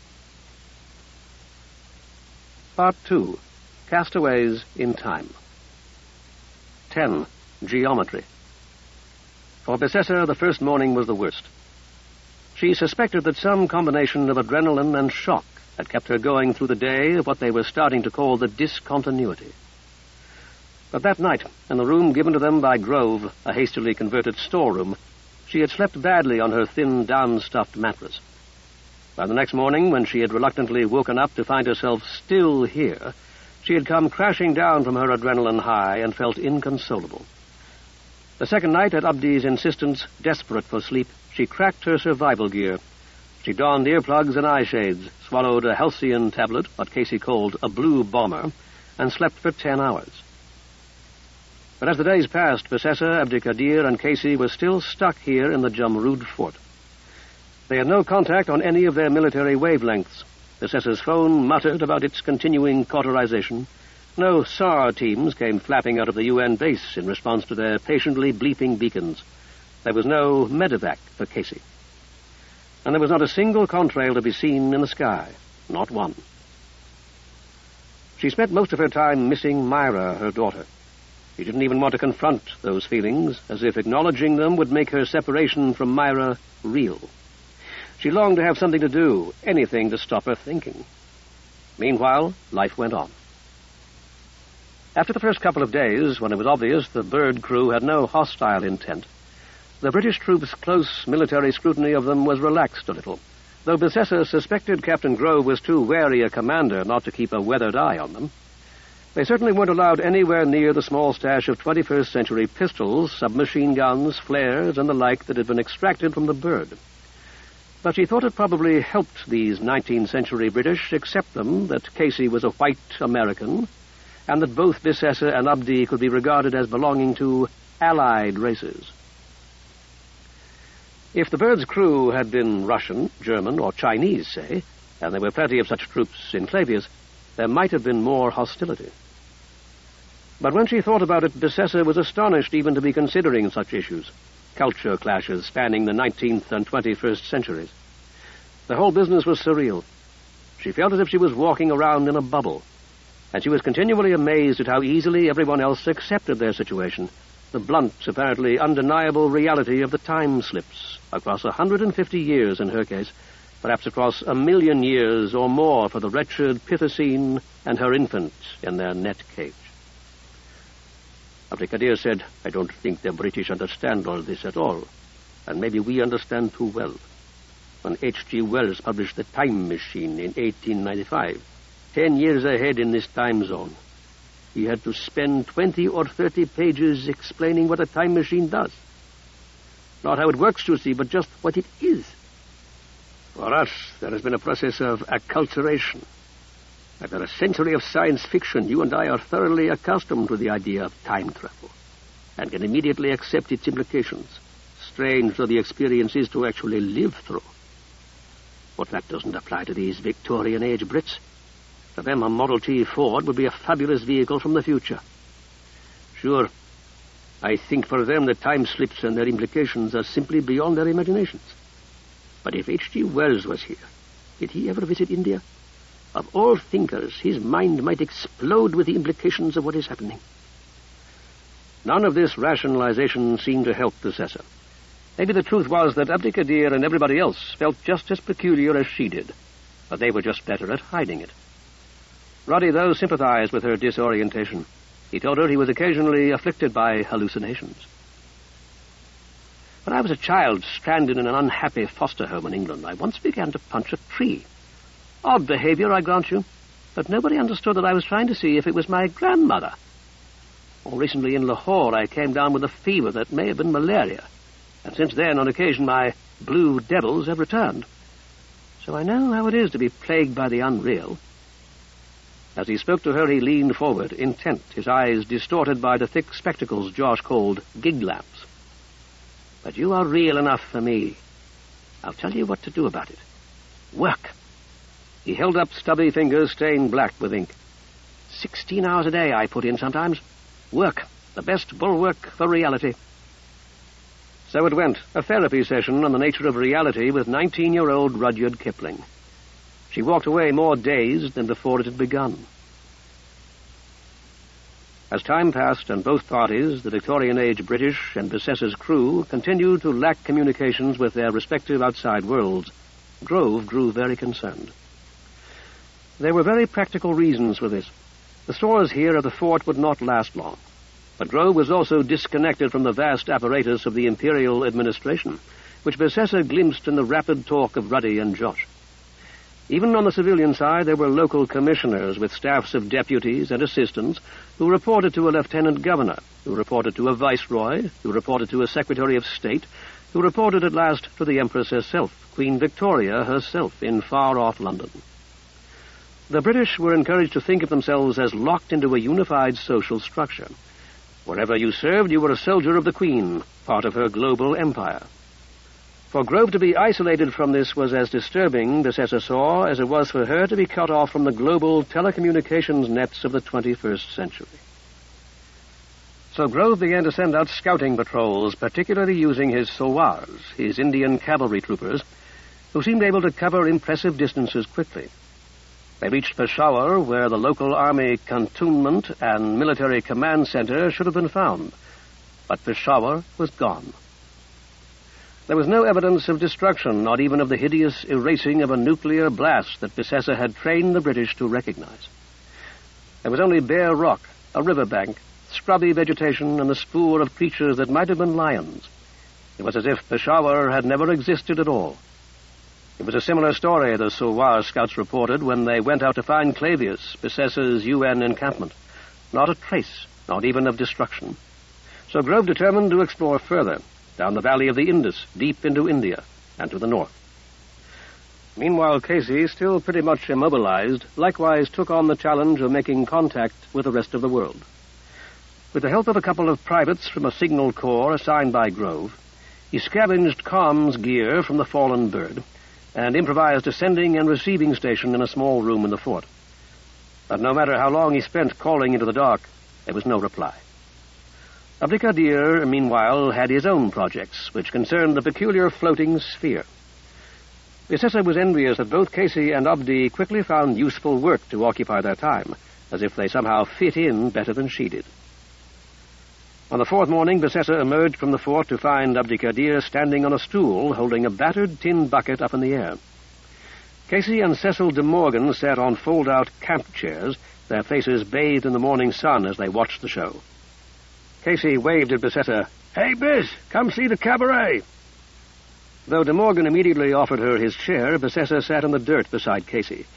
Part two. Castaways in Time. Ten. Geometry. For Bessessa, the first morning was the worst. She suspected that some combination of adrenaline and shock had kept her going through the day of what they were starting to call the discontinuity. But that night, in the room given to them by Grove, a hastily converted storeroom, she had slept badly on her thin, down-stuffed mattress. By the next morning, when she had reluctantly woken up to find herself still here, she had come crashing down from her adrenaline high and felt inconsolable. The second night, at Abdi's insistence, desperate for sleep, she cracked her survival gear. She donned earplugs and eye shades, swallowed a halcyon tablet, what Casey called a blue bomber, and slept for ten hours. But as the days passed, Bessessa, Abdikadir, and Casey were still stuck here in the Jamrud fort. They had no contact on any of their military wavelengths. Bessessa's phone muttered about its continuing cauterization. No S A R teams came flapping out of the U N base in response to their patiently bleeping beacons. There was no medevac for Casey. And there was not a single contrail to be seen in the sky. Not one. She spent most of her time missing Myra, her daughter. She didn't even want to confront those feelings, as if acknowledging them would make her separation from Myra real. She longed to have something to do, anything to stop her thinking. Meanwhile, life went on. After the first couple of days, when it was obvious the bird crew had no hostile intent, the British troops' close military scrutiny of them was relaxed a little, though Bessessa suspected Captain Grove was too wary a commander not to keep a weathered eye on them. They certainly weren't allowed anywhere near the small stash of twenty-first century pistols, submachine guns, flares, and the like that had been extracted from the bird. But she thought it probably helped these nineteenth century British accept them that Casey was a white American, and that both Bessessa and Abdi could be regarded as belonging to allied races. If the bird's crew had been Russian, German, or Chinese, say, and there were plenty of such troops in Clavius, there might have been more hostility. But when she thought about it, Bessessa was astonished even to be considering such issues, culture clashes spanning the nineteenth and twenty-first centuries. The whole business was surreal. She felt as if she was walking around in a bubble, and she was continually amazed at how easily everyone else accepted their situation, the blunt, apparently undeniable reality of the time slips across a hundred and fifty years in her case, perhaps across a million years or more for the wretched Pithecine and her infant in their net cage. Abdikadir said, I don't think the British understand all this at all, and maybe we understand too well. When H G Wells published The Time Machine in eighteen ninety-five, ten years ahead in this time zone. He had to spend twenty or thirty pages explaining what a time machine does. Not how it works, you see, but just what it is. For us, there has been a process of acculturation. After a century of science fiction, you and I are thoroughly accustomed to the idea of time travel and can immediately accept its implications, strange though the experience is to actually live through. But that doesn't apply to these Victorian-age Brits. For them, a Model T Ford would be a fabulous vehicle from the future. Sure, I think for them the time slips and their implications are simply beyond their imaginations. But if H G Wells was here, did he ever visit India? Of all thinkers, his mind might explode with the implications of what is happening. None of this rationalization seemed to help Bethesda. Maybe the truth was that Abdikadir and everybody else felt just as peculiar as she did, but they were just better at hiding it. Ruddy, though, sympathized with her disorientation. He told her he was occasionally afflicted by hallucinations. When I was a child stranded in an unhappy foster home in England, I once began to punch a tree. Odd behavior, I grant you, but nobody understood that I was trying to see if it was my grandmother. More recently in Lahore, I came down with a fever that may have been malaria, and since then, on occasion, my blue devils have returned. So I know how it is to be plagued by the unreal. As he spoke to her, he leaned forward, intent, his eyes distorted by the thick spectacles Josh called gig lamps. But you are real enough for me. I'll tell you what to do about it. Work. He held up stubby fingers stained black with ink. Sixteen hours a day I put in sometimes. Work. The best bulwark for reality. So it went, a therapy session on the nature of reality with nineteen-year-old Rudyard Kipling. She walked away more dazed than before it had begun. As time passed and both parties, the Victorian-age British and Bessessa's crew, continued to lack communications with their respective outside worlds, Grove grew very concerned. There were very practical reasons for this. The stores here at the fort would not last long, but Grove was also disconnected from the vast apparatus of the imperial administration, which Bessessa glimpsed in the rapid talk of Ruddy and Josh. Even on the civilian side, there were local commissioners with staffs of deputies and assistants who reported to a lieutenant governor, who reported to a viceroy, who reported to a secretary of state, who reported at last to the Empress herself, Queen Victoria herself, in far-off London. The British were encouraged to think of themselves as locked into a unified social structure. Wherever you served, you were a soldier of the Queen, part of her global empire. For Grove to be isolated from this was as disturbing, Bessessa saw, as it was for her to be cut off from the global telecommunications nets of the twenty-first century. So Grove began to send out scouting patrols, particularly using his sowars, his Indian cavalry troopers, who seemed able to cover impressive distances quickly. They reached Peshawar, where the local army cantonment and military command center should have been found. But Peshawar was gone. There was no evidence of destruction, not even of the hideous erasing of a nuclear blast that Bessessa had trained the British to recognize. There was only bare rock, a riverbank, scrubby vegetation, and the spoor of creatures that might have been lions. It was as if Peshawar had never existed at all. It was a similar story, the Sowar scouts reported, when they went out to find Clavius, Bessessa's U N encampment. Not a trace, not even of destruction. So Grove determined to explore further, down the valley of the Indus, deep into India, and to the north. Meanwhile, Casey, still pretty much immobilized, likewise took on the challenge of making contact with the rest of the world. With the help of a couple of privates from a signal corps assigned by Grove, he scavenged comms gear from the fallen bird and improvised a sending and receiving station in a small room in the fort. But no matter how long he spent calling into the dark, there was no reply. Abdikadir, meanwhile, had his own projects, which concerned the peculiar floating sphere. Bessessa was envious that both Casey and Abdi quickly found useful work to occupy their time, as if they somehow fit in better than she did. On the fourth morning, Bessessa emerged from the fort to find Abdikadir standing on a stool, holding a battered tin bucket up in the air. Casey and Cecil de Morgan sat on fold-out camp chairs, their faces bathed in the morning sun as they watched the show. Casey waved at Bessessa. "Hey, Biss, come see the cabaret." Though De Morgan immediately offered her his chair, Bessessa sat in the dirt beside Casey. She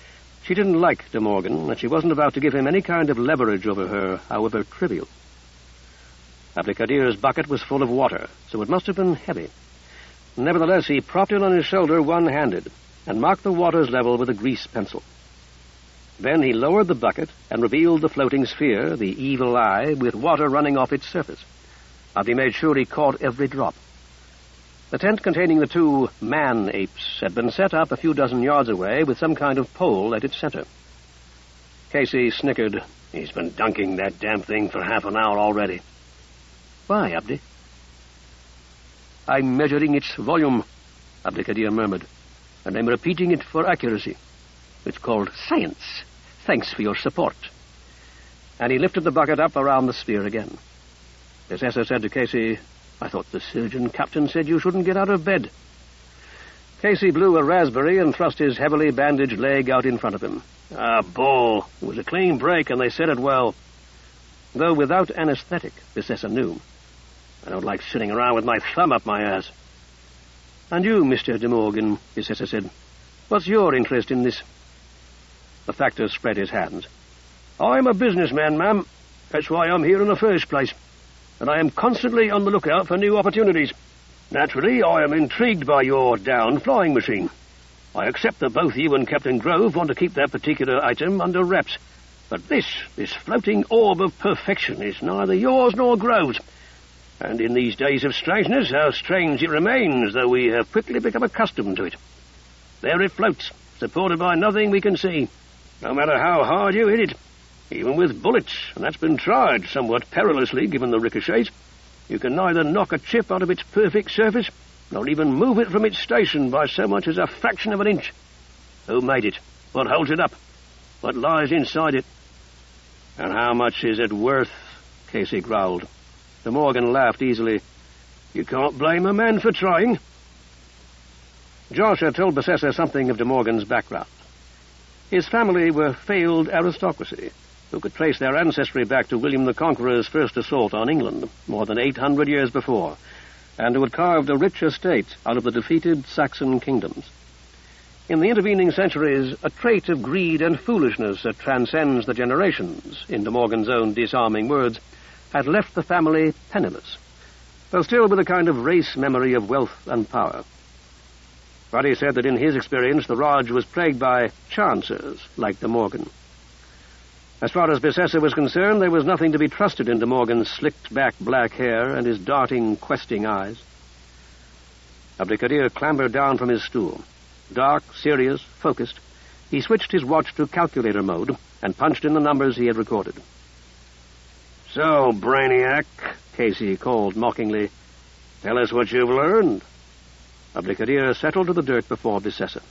She didn't like De Morgan, and she wasn't about to give him any kind of leverage over her, however trivial. Abdikadir's bucket was full of water, so it must have been heavy. Nevertheless, he propped it on his shoulder one-handed and marked the water's level with a grease pencil. Then he lowered the bucket and revealed the floating sphere, the evil eye, with water running off its surface. Abdi made sure he caught every drop. The tent containing the two man-apes had been set up a few dozen yards away with some kind of pole at its center. Casey snickered. He's been dunking that damn thing for half an hour already. Why, Abdi? I'm measuring its volume, Abdikadir murmured, and I'm repeating it for accuracy. It's called science. Thanks for your support. And he lifted the bucket up around the sphere again. Possessor said to Casey, I thought the surgeon captain said you shouldn't get out of bed. Casey blew a raspberry and thrust his heavily bandaged leg out in front of him. Ah, bull. It was a clean break, and they said it well. Though without anesthetic, Possessor knew. I don't like sitting around with my thumb up my ass. And you, Mister De Morgan, Possessor said, what's your interest in this? The factor spread his hands. I'm a businessman, ma'am. That's why I'm here in the first place. And I am constantly on the lookout for new opportunities. Naturally, I am intrigued by your down flying machine. I accept that both you and Captain Grove want to keep that particular item under wraps. But this, this floating orb of perfection is neither yours nor Grove's. And in these days of strangeness, how strange it remains, though we have quickly become accustomed to it. There it floats, supported by nothing we can see, no matter how hard you hit it, even with bullets, and that's been tried somewhat perilously given the ricochets. You can neither knock a chip out of its perfect surface, nor even move it from its station by so much as a fraction of an inch. Who made it? What holds it up? What lies inside it? And how much is it worth? Casey growled. De Morgan laughed easily. You can't blame a man for trying. Josh had told Possessor something of De Morgan's background. His family were failed aristocracy, who could trace their ancestry back to William the Conqueror's first assault on England, more than eight hundred years before, and who had carved a rich estate out of the defeated Saxon kingdoms. In the intervening centuries, a trait of greed and foolishness that transcends the generations, in De Morgan's own disarming words, had left the family penniless, though still with a kind of race memory of wealth and power. But he said that in his experience the Raj was plagued by chancers like De Morgan. As far as Possessor was concerned, there was nothing to be trusted in De Morgan's slicked-back black hair and his darting, questing eyes. Abdikadir clambered down from his stool. Dark, serious, focused, he switched his watch to calculator mode and punched in the numbers he had recorded. So, Brainiac, Casey called mockingly, tell us what you've learned. Abdikadir settled to the dirt before Possessor.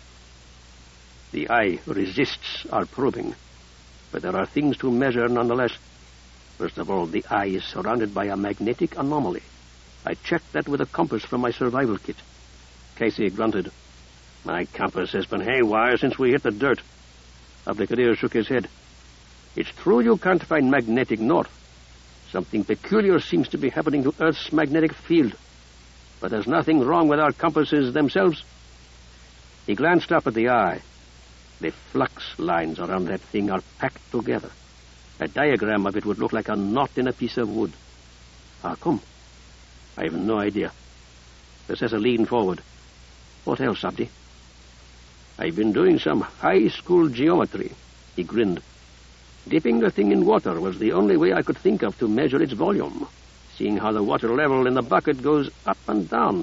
The eye resists our probing, but there are things to measure nonetheless. First of all, the eye is surrounded by a magnetic anomaly. I checked that with a compass from my survival kit. Casey grunted. My compass has been haywire since we hit the dirt. Abdikadir shook his head. It's true you can't find magnetic north. Something peculiar seems to be happening to Earth's magnetic field. But there's nothing wrong with our compasses themselves. He glanced up at the eye. The flux lines around that thing are packed together. A diagram of it would look like a knot in a piece of wood. How come? I have no idea. Possessor leaned forward. What else, Abdi? I've been doing some high school geometry. He grinned. Dipping the thing in water was the only way I could think of to measure its volume, seeing how the water level in the bucket goes up and down.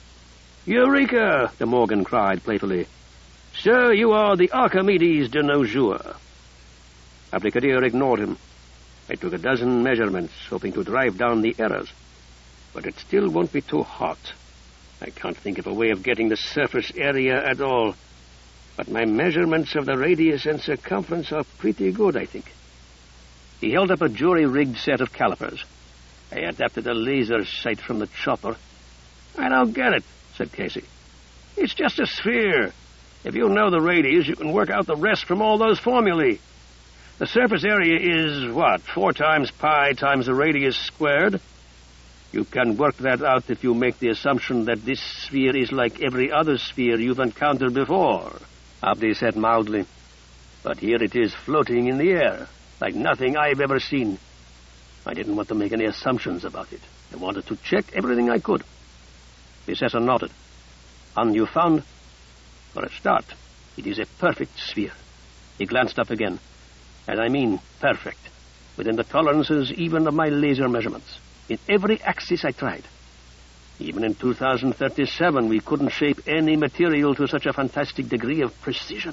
Eureka! De Morgan cried playfully. Sir, you are the Archimedes de nos jours. Abdikadir ignored him. I took a dozen measurements, hoping to drive down the errors. But it still won't be too hot. I can't think of a way of getting the surface area at all. But my measurements of the radius and circumference are pretty good, I think. He held up a jury-rigged set of calipers. I adapted a laser sight from the chopper. I don't get it, said Casey. It's just a sphere. If you know the radius, you can work out the rest from all those formulae. The surface area is, what, four times pi times the radius squared? You can work that out if you make the assumption that this sphere is like every other sphere you've encountered before, Abdi said mildly. But here it is floating in the air, like nothing I've ever seen. I didn't want to make any assumptions about it. I wanted to check everything I could. The assessor nodded. And you found? For a start, it is a perfect sphere. He glanced up again. And I mean perfect, within the tolerances even of my laser measurements. In every axis I tried. Even in two thousand thirty-seven, we couldn't shape any material to such a fantastic degree of precision.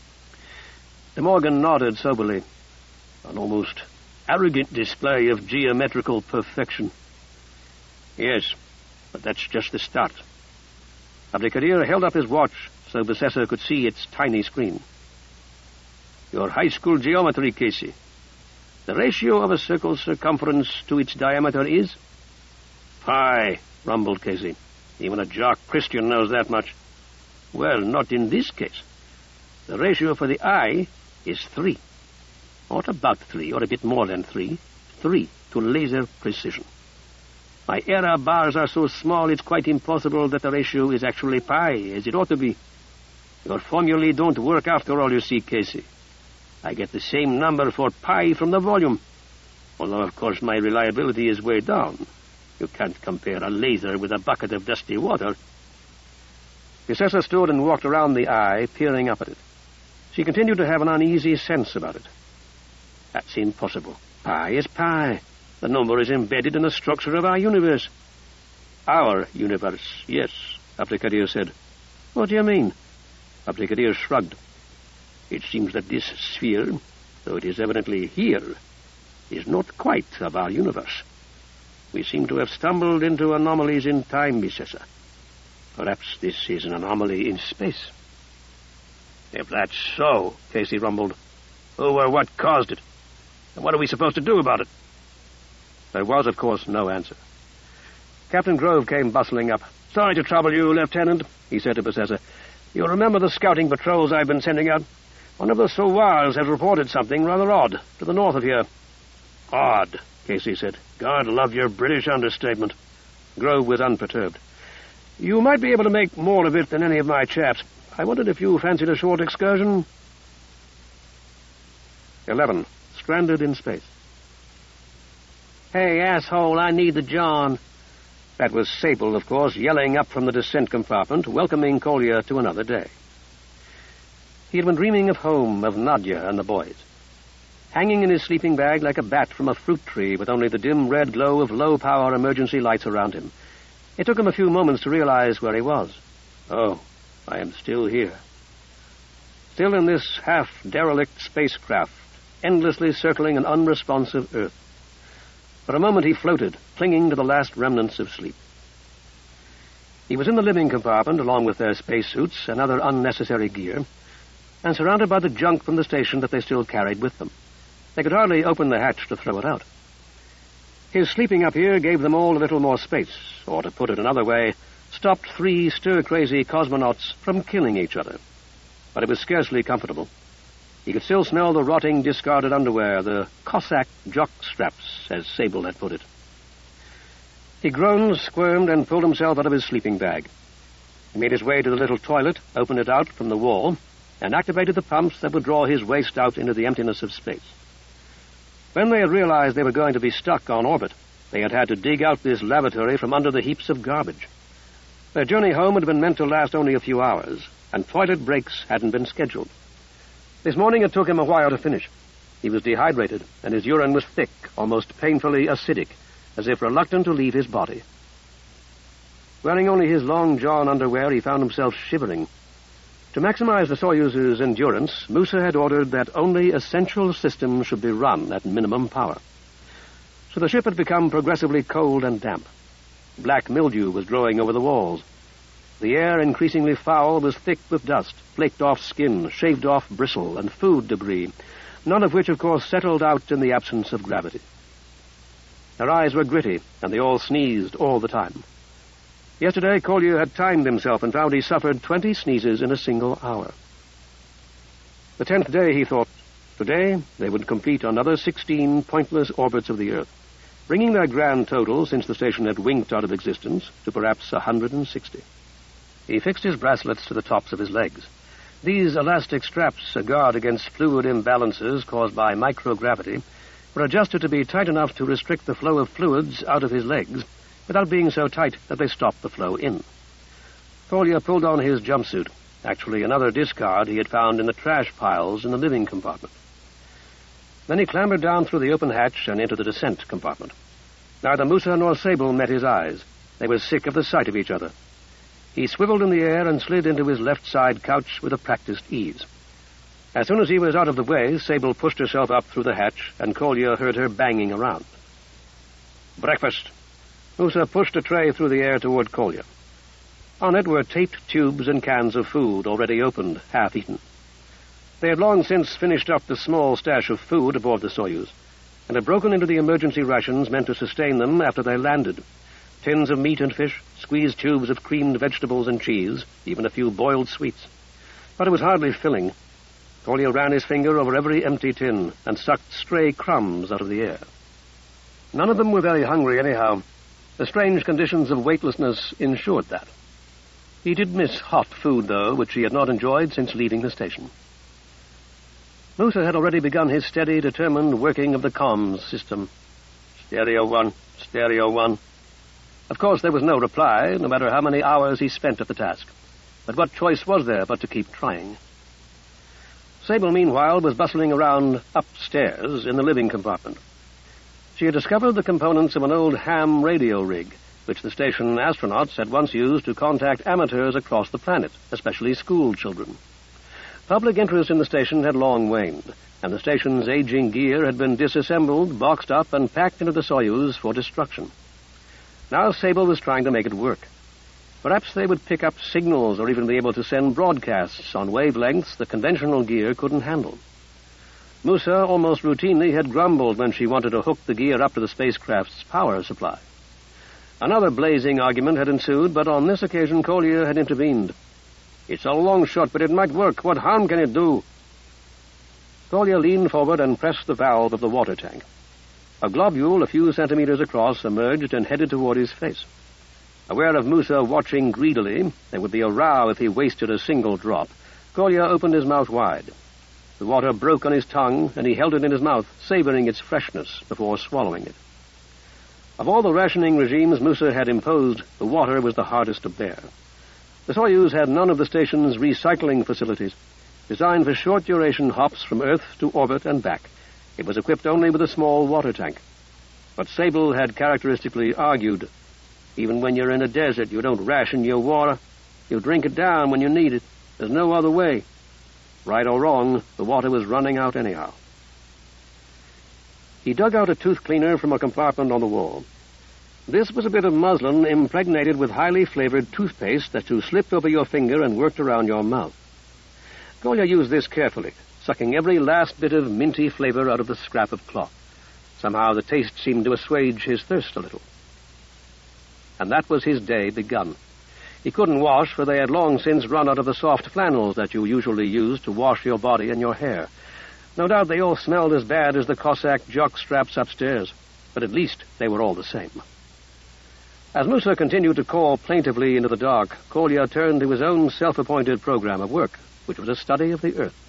De Morgan nodded soberly. An almost arrogant display of geometrical perfection. Yes, but that's just the start. Abdikadir held up his watch so Besessa could see its tiny screen. Your high school geometry, Casey. The ratio of a circle's circumference to its diameter is? Pi, rumbled Casey. Even a jock Christian knows that much. Well, not in this case. The ratio for the eye is three. Not about three, or a bit more than three. Three to laser precision. My error bars are so small it's quite impossible that the ratio is actually pi, as it ought to be. Your formulae don't work after all, you see, Casey. I get the same number for pi from the volume. Although, of course, my reliability is way down. You can't compare a laser with a bucket of dusty water. The assessor stood and walked around the eye, peering up at it. She continued to have an uneasy sense about it. That's impossible. Pi is pi. The number is embedded in the structure of our universe. Our universe, yes, Abdikadir said. What do you mean? Abdikadir shrugged. It seems that this sphere, though it is evidently here, is not quite of our universe. We seem to have stumbled into anomalies in time, Besessa. Perhaps this is an anomaly in space. If that's so, Casey rumbled, who or what caused it? And what are we supposed to do about it? There was, of course, no answer. Captain Grove came bustling up. Sorry to trouble you, Lieutenant, he said to Besessa. You remember the scouting patrols I've been sending out? One of the Sowars has reported something rather odd to the north of here. Odd, Casey said. God love your British understatement. Grove was unperturbed. You might be able to make more of it than any of my chaps. I wondered if you fancied a short excursion. Eleven. Stranded in space. Hey, asshole, I need the John. That was Sable, of course, yelling up from the descent compartment, welcoming Collier to another day. He had been dreaming of home, of Nadia and the boys. Hanging in his sleeping bag like a bat from a fruit tree with only the dim red glow of low-power emergency lights around him. It took him a few moments to realize where he was. Oh, I am still here. Still in this half-derelict spacecraft, endlessly circling an unresponsive Earth. For a moment he floated, clinging to the last remnants of sleep. He was in the living compartment, along with their spacesuits and other unnecessary gear, and surrounded by the junk from the station that they still carried with them. They could hardly open the hatch to throw it out. His sleeping up here gave them all a little more space, or to put it another way, stopped three stir-crazy cosmonauts from killing each other. But it was scarcely comfortable. He could still smell the rotting, discarded underwear, the Cossack jock straps, as Sable had put it. He groaned, squirmed, and pulled himself out of his sleeping bag. He made his way to the little toilet, opened it out from the wall, and activated the pumps that would draw his waste out into the emptiness of space. When they had realized they were going to be stuck on orbit, they had had to dig out this lavatory from under the heaps of garbage. Their journey home had been meant to last only a few hours, and toilet breaks hadn't been scheduled. This morning it took him a while to finish. He was dehydrated, and his urine was thick, almost painfully acidic, as if reluctant to leave his body. Wearing only his long-john underwear, he found himself shivering. To maximize the Soyuz's endurance, Musa had ordered that only essential systems should be run at minimum power. So the ship had become progressively cold and damp. Black mildew was growing over the walls. The air, increasingly foul, was thick with dust, flaked-off skin, shaved-off bristle, and food debris, none of which, of course, settled out in the absence of gravity. Their eyes were gritty, and they all sneezed all the time. Yesterday, Collier had timed himself and found he suffered twenty sneezes in a single hour. The tenth day, he thought, today they would complete another sixteen pointless orbits of the Earth, bringing their grand total, since the station had winked out of existence, to perhaps a hundred and sixty. He fixed his bracelets to the tops of his legs. These elastic straps, a guard against fluid imbalances caused by microgravity, were adjusted to be tight enough to restrict the flow of fluids out of his legs without being so tight that they stopped the flow in. Collier pulled on his jumpsuit, actually another discard he had found in the trash piles in the living compartment. Then he clambered down through the open hatch and into the descent compartment. Neither Musa nor Sable met his eyes. They were sick of the sight of each other. He swiveled in the air and slid into his left-side couch with a practiced ease. As soon as he was out of the way, Sable pushed herself up through the hatch, and Collier heard her banging around. "Breakfast." Musa pushed a tray through the air toward Collier. On it were taped tubes and cans of food, already opened, half-eaten. They had long since finished up the small stash of food aboard the Soyuz, and had broken into the emergency rations meant to sustain them after they landed. Tins of meat and fish, squeezed tubes of creamed vegetables and cheese, even a few boiled sweets. But it was hardly filling. Collier ran his finger over every empty tin and sucked stray crumbs out of the air. None of them were very hungry anyhow. The strange conditions of weightlessness ensured that. He did miss hot food, though, which he had not enjoyed since leaving the station. Musa had already begun his steady, determined working of the comms system. Stereo one, stereo one. Of course, there was no reply, no matter how many hours he spent at the task. But what choice was there but to keep trying? Sable, meanwhile, was bustling around upstairs in the living compartment. She had discovered the components of an old ham radio rig, which the station astronauts had once used to contact amateurs across the planet, especially school children. Public interest in the station had long waned, and the station's aging gear had been disassembled, boxed up, and packed into the Soyuz for destruction. Now Sable was trying to make it work. Perhaps they would pick up signals or even be able to send broadcasts on wavelengths the conventional gear couldn't handle. Musa almost routinely had grumbled when she wanted to hook the gear up to the spacecraft's power supply. Another blazing argument had ensued, but on this occasion Collier had intervened. "It's a long shot, but it might work. What harm can it do?" Collier leaned forward and pressed the valve of the water tank. A globule a few centimeters across emerged and headed toward his face. Aware of Musa watching greedily, there would be a row if he wasted a single drop, Collier opened his mouth wide. The water broke on his tongue, and he held it in his mouth, savoring its freshness before swallowing it. Of all the rationing regimes Musa had imposed, the water was the hardest to bear. The Soyuz had none of the station's recycling facilities. Designed for short-duration hops from Earth to orbit and back, it was equipped only with a small water tank. But Sable had characteristically argued, "Even when you're in a desert, you don't ration your water. You drink it down when you need it. There's no other way." Right or wrong, the water was running out anyhow. He dug out a tooth cleaner from a compartment on the wall. This was a bit of muslin impregnated with highly flavored toothpaste that you slipped over your finger and worked around your mouth. Collier used this carefully, sucking every last bit of minty flavor out of the scrap of cloth. Somehow the taste seemed to assuage his thirst a little. And that was his day begun. He couldn't wash, for they had long since run out of the soft flannels that you usually use to wash your body and your hair. No doubt they all smelled as bad as the Cossack jock straps upstairs, but at least they were all the same. As Musa continued to call plaintively into the dark, Collier turned to his own self-appointed program of work, which was a study of the Earth.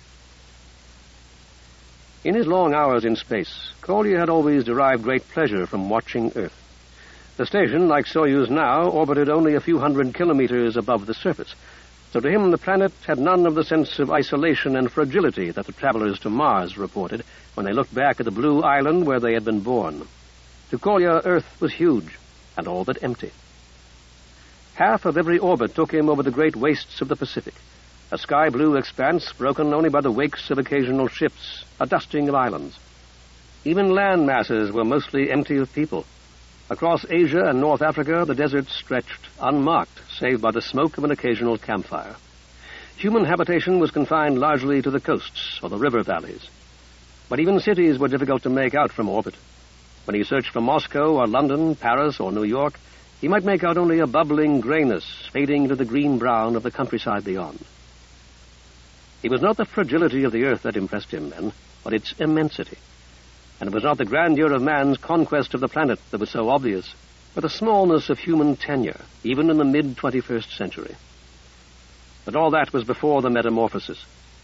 In his long hours in space, Collier had always derived great pleasure from watching Earth. The station, like Soyuz now, orbited only a few hundred kilometers above the surface, so to him the planet had none of the sense of isolation and fragility that the travelers to Mars reported when they looked back at the blue island where they had been born. To Collier, Earth was huge and all but empty. Half of every orbit took him over the great wastes of the Pacific, a sky-blue expanse broken only by the wakes of occasional ships, a dusting of islands. Even land masses were mostly empty of people. Across Asia and North Africa, the deserts stretched unmarked, save by the smoke of an occasional campfire. Human habitation was confined largely to the coasts or the river valleys. But even cities were difficult to make out from orbit. When he searched for Moscow or London, Paris or New York, he might make out only a bubbling grayness fading into the green-brown of the countryside beyond. It was not the fragility of the Earth that impressed him then, but its immensity. And it was not the grandeur of man's conquest of the planet that was so obvious, but the smallness of human tenure, even in the mid-twenty-first century. But all that was before the metamorphosis.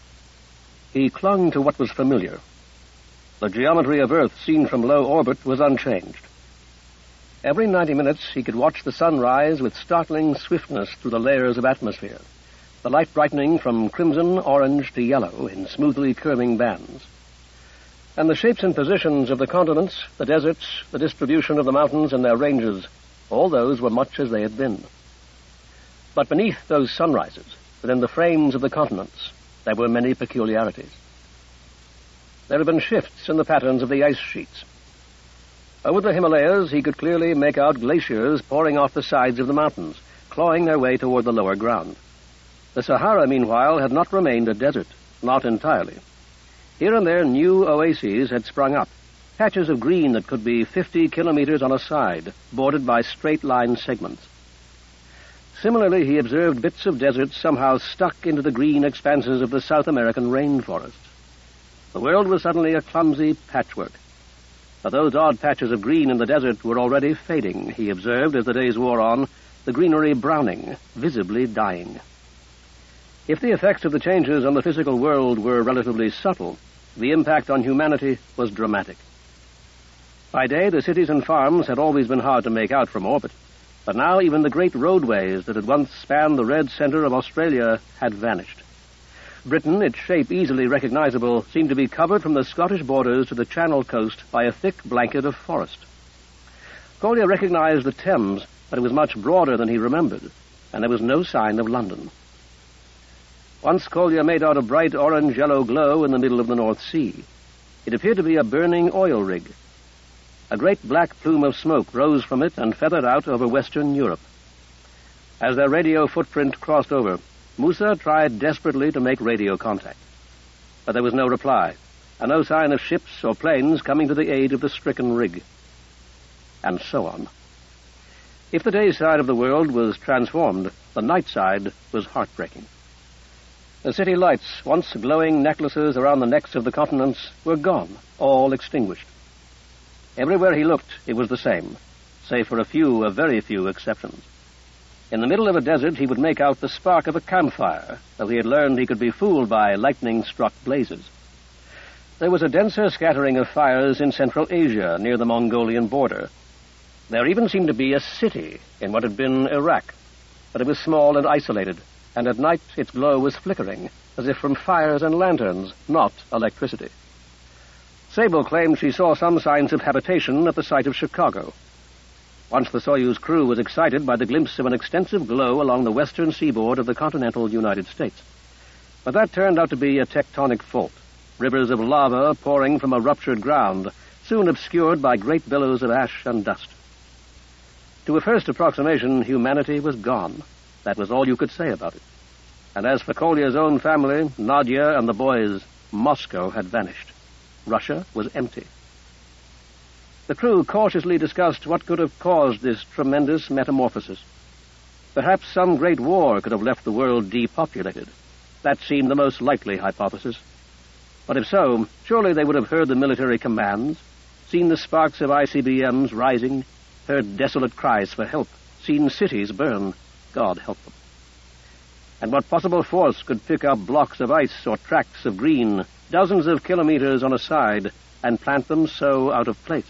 He clung to what was familiar. The geometry of Earth seen from low orbit was unchanged. Every ninety minutes he could watch the sun rise with startling swiftness through the layers of atmosphere, the light brightening from crimson, orange to yellow in smoothly curving bands. And the shapes and positions of the continents, the deserts, the distribution of the mountains and their ranges, all those were much as they had been. But beneath those sunrises, within the frames of the continents, there were many peculiarities. There had been shifts in the patterns of the ice sheets. Over the Himalayas, he could clearly make out glaciers pouring off the sides of the mountains, clawing their way toward the lower ground. The Sahara, meanwhile, had not remained a desert, not entirely. Here and there, new oases had sprung up, patches of green that could be fifty kilometers on a side, bordered by straight-line segments. Similarly, he observed bits of desert somehow stuck into the green expanses of the South American rainforests. The world was suddenly a clumsy patchwork. But those odd patches of green in the desert were already fading, he observed as the days wore on, the greenery browning, visibly dying. If the effects of the changes on the physical world were relatively subtle, the impact on humanity was dramatic. By day, the cities and farms had always been hard to make out from orbit, but now even the great roadways that had once spanned the red center of Australia had vanished. Britain, its shape easily recognizable, seemed to be covered from the Scottish borders to the Channel coast by a thick blanket of forest. Collier recognized the Thames, but it was much broader than he remembered, and there was no sign of London. Once Collier made out a bright orange-yellow glow in the middle of the North Sea. It appeared to be a burning oil rig. A great black plume of smoke rose from it and feathered out over western Europe. As their radio footprint crossed over, Musa tried desperately to make radio contact. But there was no reply, and no sign of ships or planes coming to the aid of the stricken rig. And so on. If the day side of the world was transformed, the night side was heartbreaking. The city lights, once glowing necklaces around the necks of the continents, were gone, all extinguished. Everywhere he looked, it was the same, save for a few, a very few exceptions. In the middle of a desert, he would make out the spark of a campfire, though he had learned he could be fooled by lightning-struck blazes. There was a denser scattering of fires in Central Asia, near the Mongolian border. There even seemed to be a city in what had been Iraq, but it was small and isolated, and at night its glow was flickering, as if from fires and lanterns, not electricity. Sable claimed she saw some signs of habitation at the site of Chicago. Once the Soyuz crew was excited by the glimpse of an extensive glow along the western seaboard of the continental United States. But that turned out to be a tectonic fault, rivers of lava pouring from a ruptured ground, soon obscured by great billows of ash and dust. To a first approximation, humanity was gone. That was all you could say about it. And as for Collier's own family, Nadia and the boys, Moscow had vanished. Russia was empty. The crew cautiously discussed what could have caused this tremendous metamorphosis. Perhaps some great war could have left the world depopulated. That seemed the most likely hypothesis. But if so, surely they would have heard the military commands, seen the sparks of I C B Ms rising, heard desolate cries for help, seen cities burn. God help them. And what possible force could pick up blocks of ice or tracts of green, dozens of kilometers on a side, and plant them so out of place?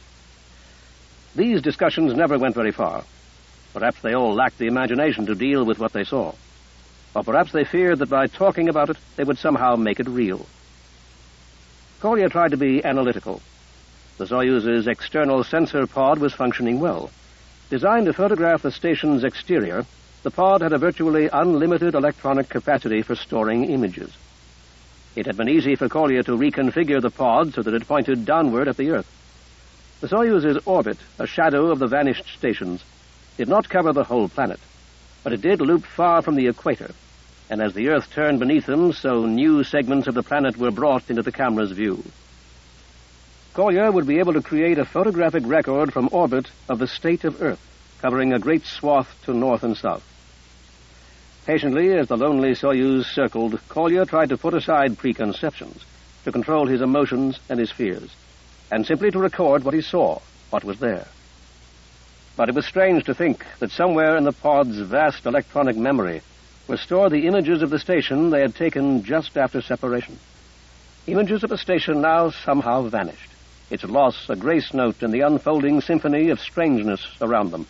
These discussions never went very far. Perhaps they all lacked the imagination to deal with what they saw. Or perhaps they feared that by talking about it, they would somehow make it real. Collier tried to be analytical. The Soyuz's external sensor pod was functioning well. Designed to photograph the station's exterior, the pod had a virtually unlimited electronic capacity for storing images. It had been easy for Collier to reconfigure the pod so that it pointed downward at the Earth. The Soyuz's orbit, a shadow of the vanished stations, did not cover the whole planet, but it did loop far from the equator, and as the Earth turned beneath them, so new segments of the planet were brought into the camera's view. Collier would be able to create a photographic record from orbit of the state of Earth, covering a great swath to north and south. Patiently, as the lonely Soyuz circled, Collier tried to put aside preconceptions, to control his emotions and his fears, and simply to record what he saw, what was there. But it was strange to think that somewhere in the pod's vast electronic memory, were stored the images of the station they had taken just after separation. Images of a station now somehow vanished, its loss a grace note in the unfolding symphony of strangeness around them.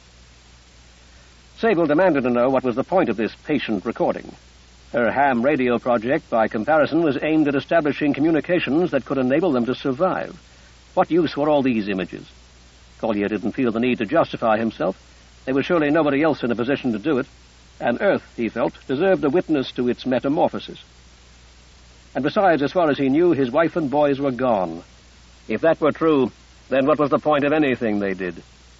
Sable demanded to know what was the point of this patient recording. Her ham radio project, by comparison, was aimed at establishing communications that could enable them to survive. What use were all these images? Collier didn't feel the need to justify himself. There was surely nobody else in a position to do it, and Earth, he felt, deserved a witness to its metamorphosis. And besides, as far as he knew, his wife and boys were gone. If that were true, then what was the point of anything they did?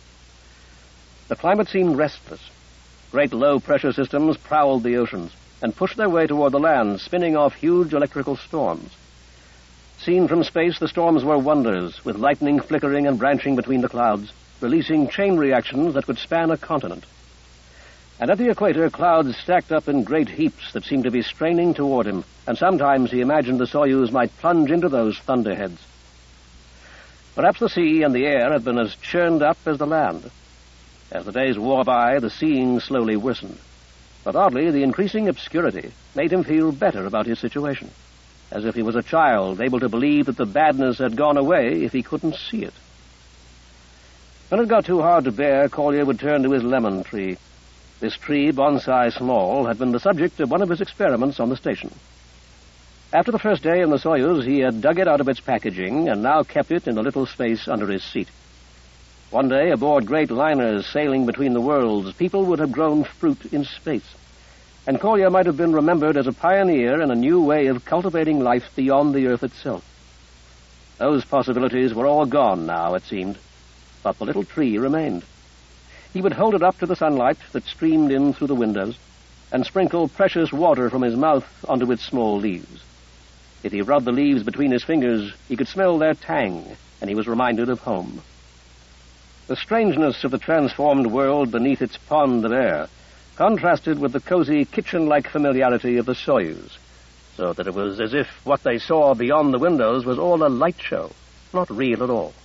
The climate seemed restless. Great low-pressure systems prowled the oceans and pushed their way toward the land, spinning off huge electrical storms. Seen from space, the storms were wonders, with lightning flickering and branching between the clouds, releasing chain reactions that could span a continent. And at the equator, clouds stacked up in great heaps that seemed to be straining toward him, and sometimes he imagined the Soyuz might plunge into those thunderheads. Perhaps the sea and the air had been as churned up as the land. As the days wore by, the seeing slowly worsened. But oddly, the increasing obscurity made him feel better about his situation, as if he was a child, able to believe that the badness had gone away if he couldn't see it. When it got too hard to bear, Collier would turn to his lemon tree. This tree, bonsai small, had been the subject of one of his experiments on the station. After the first day in the Soyuz, he had dug it out of its packaging and now kept it in a little space under his seat. One day, aboard great liners sailing between the worlds, people would have grown fruit in space, and Collier might have been remembered as a pioneer in a new way of cultivating life beyond the Earth itself. Those possibilities were all gone now, it seemed, but the little tree remained. He would hold it up to the sunlight that streamed in through the windows and sprinkle precious water from his mouth onto its small leaves. If he rubbed the leaves between his fingers, he could smell their tang, and he was reminded of home. The strangeness of the transformed world beneath its pond of air contrasted with the cozy, kitchen-like familiarity of the Soyuz, so that it was as if what they saw beyond the windows was all a light show, not real at all.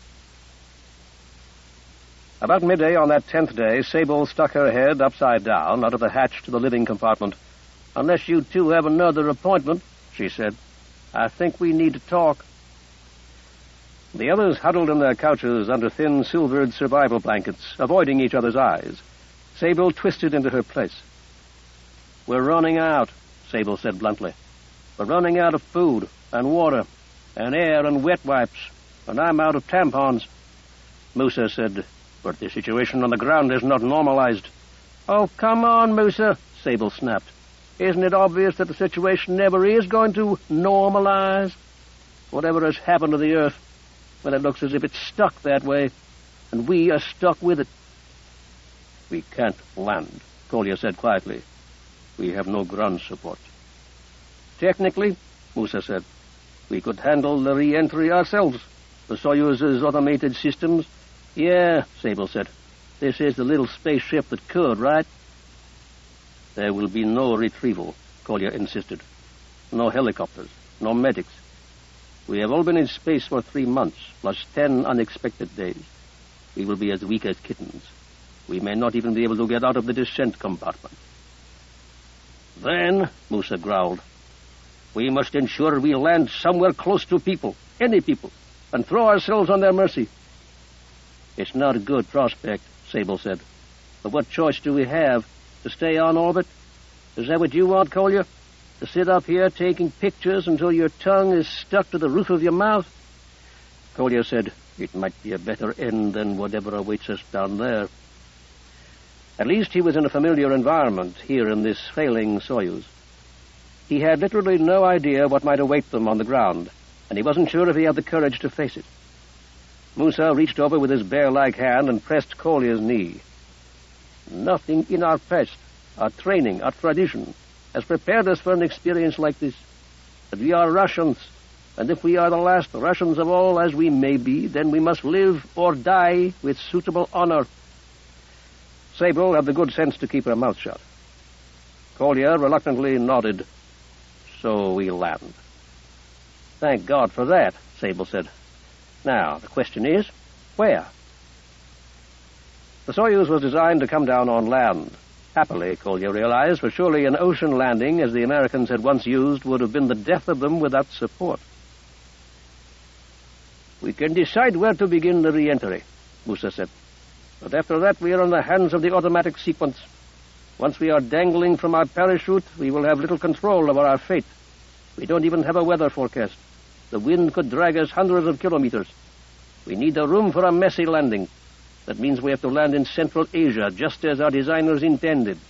About midday on that tenth day, Sable stuck her head upside down out of the hatch to the living compartment. "Unless you two have another appointment," she said, "I think we need to talk." The others huddled in their couches under thin, silvered survival blankets, avoiding each other's eyes. Sable twisted into her place. "We're running out," Sable said bluntly. "We're running out of food and water and air and wet wipes, and I'm out of tampons." Musa said, "But the situation on the ground is not normalized." "Oh, come on, Musa," Sable snapped. "Isn't it obvious that the situation never is going to normalize? Whatever has happened to the Earth, well, it looks as if it's stuck that way, and we are stuck with it." "We can't land," Collier said quietly. "We have no ground support." "Technically," Musa said, "we could handle the re-entry ourselves. The Soyuz's automated systems." "Yeah," Sable said. "This is the little spaceship that could, right?" "There will be no retrieval," Collier insisted. "No helicopters, no medics. We have all been in space for three months, plus ten unexpected days. We will be as weak as kittens. We may not even be able to get out of the descent compartment." "Then," Musa growled, "we must ensure we land somewhere close to people, any people, and throw ourselves on their mercy." "It's not a good prospect," Sable said. "But what choice do we have? To stay on orbit? Is that what you want, Collier? To sit up here taking pictures until your tongue is stuck to the roof of your mouth?" Collier said, "It might be a better end than whatever awaits us down there." At least he was in a familiar environment here in this failing Soyuz. He had literally no idea what might await them on the ground, and he wasn't sure if he had the courage to face it. Musa reached over with his bear-like hand and pressed Collier's knee. "Nothing in our past, our training, our tradition, has prepared us for an experience like this. But we are Russians, and if we are the last Russians of all, as we may be, then we must live or die with suitable honor." Sable had the good sense to keep her mouth shut. Collier reluctantly nodded. "So we land." "Thank God for that," Sable said. "Now, the question is, where?" The Soyuz was designed to come down on land, Happily, Collier realized, for surely an ocean landing, as the Americans had once used, would have been the death of them without support. "We can decide where to begin the re-entry," Musa said. "But after that we are in the hands of the automatic sequence. Once we are dangling from our parachute, we will have little control over our fate. We don't even have a weather forecast. The wind could drag us hundreds of kilometers. We need a room for a messy landing. That means we have to land in Central Asia, just as our designers intended."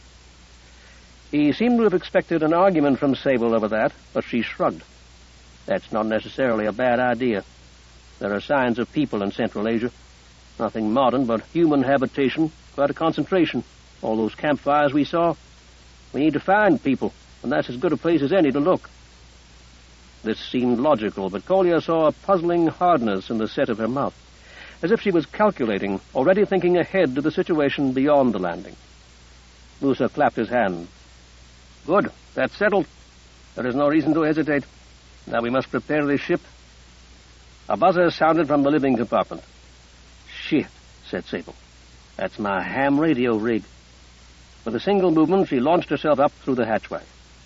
He seemed to have expected an argument from Sable over that, but she shrugged. "That's not necessarily a bad idea. There are signs of people in Central Asia. Nothing modern, but human habitation, quite a concentration. All those campfires we saw. We need to find people, and that's as good a place as any to look." This seemed logical, but Collier saw a puzzling hardness in the set of her mouth, as if she was calculating, already thinking ahead to the situation beyond the landing. Musa clapped his hand. "Good, that's settled. There is no reason to hesitate. Now we must prepare the ship." A buzzer sounded from the living compartment. "Shit," said Sable. "That's my ham radio rig." With a single movement, she launched herself up through the hatchway.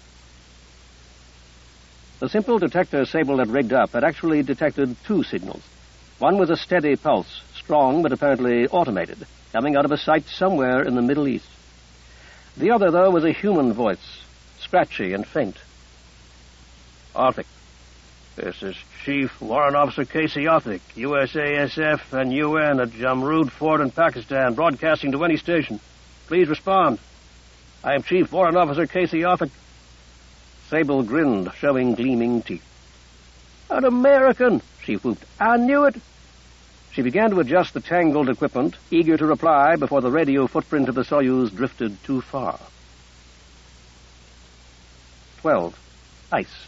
The simple detector Sable had rigged up had actually detected two signals. One was a steady pulse, strong but apparently automated, coming out of a site somewhere in the Middle East. The other, though, was a human voice, scratchy and faint. "Arthik. This is Chief Warrant Officer Casey Arthik, U S A S F and U N at Jamrud Fort in Pakistan, broadcasting to any station. Please respond. I am Chief Warrant Officer Casey Arthik." Sable grinned, showing gleaming teeth. "An American!" she whooped. "I knew it!" She began to adjust the tangled equipment, eager to reply before the radio footprint of the Soyuz drifted too far. Twelve. Ice.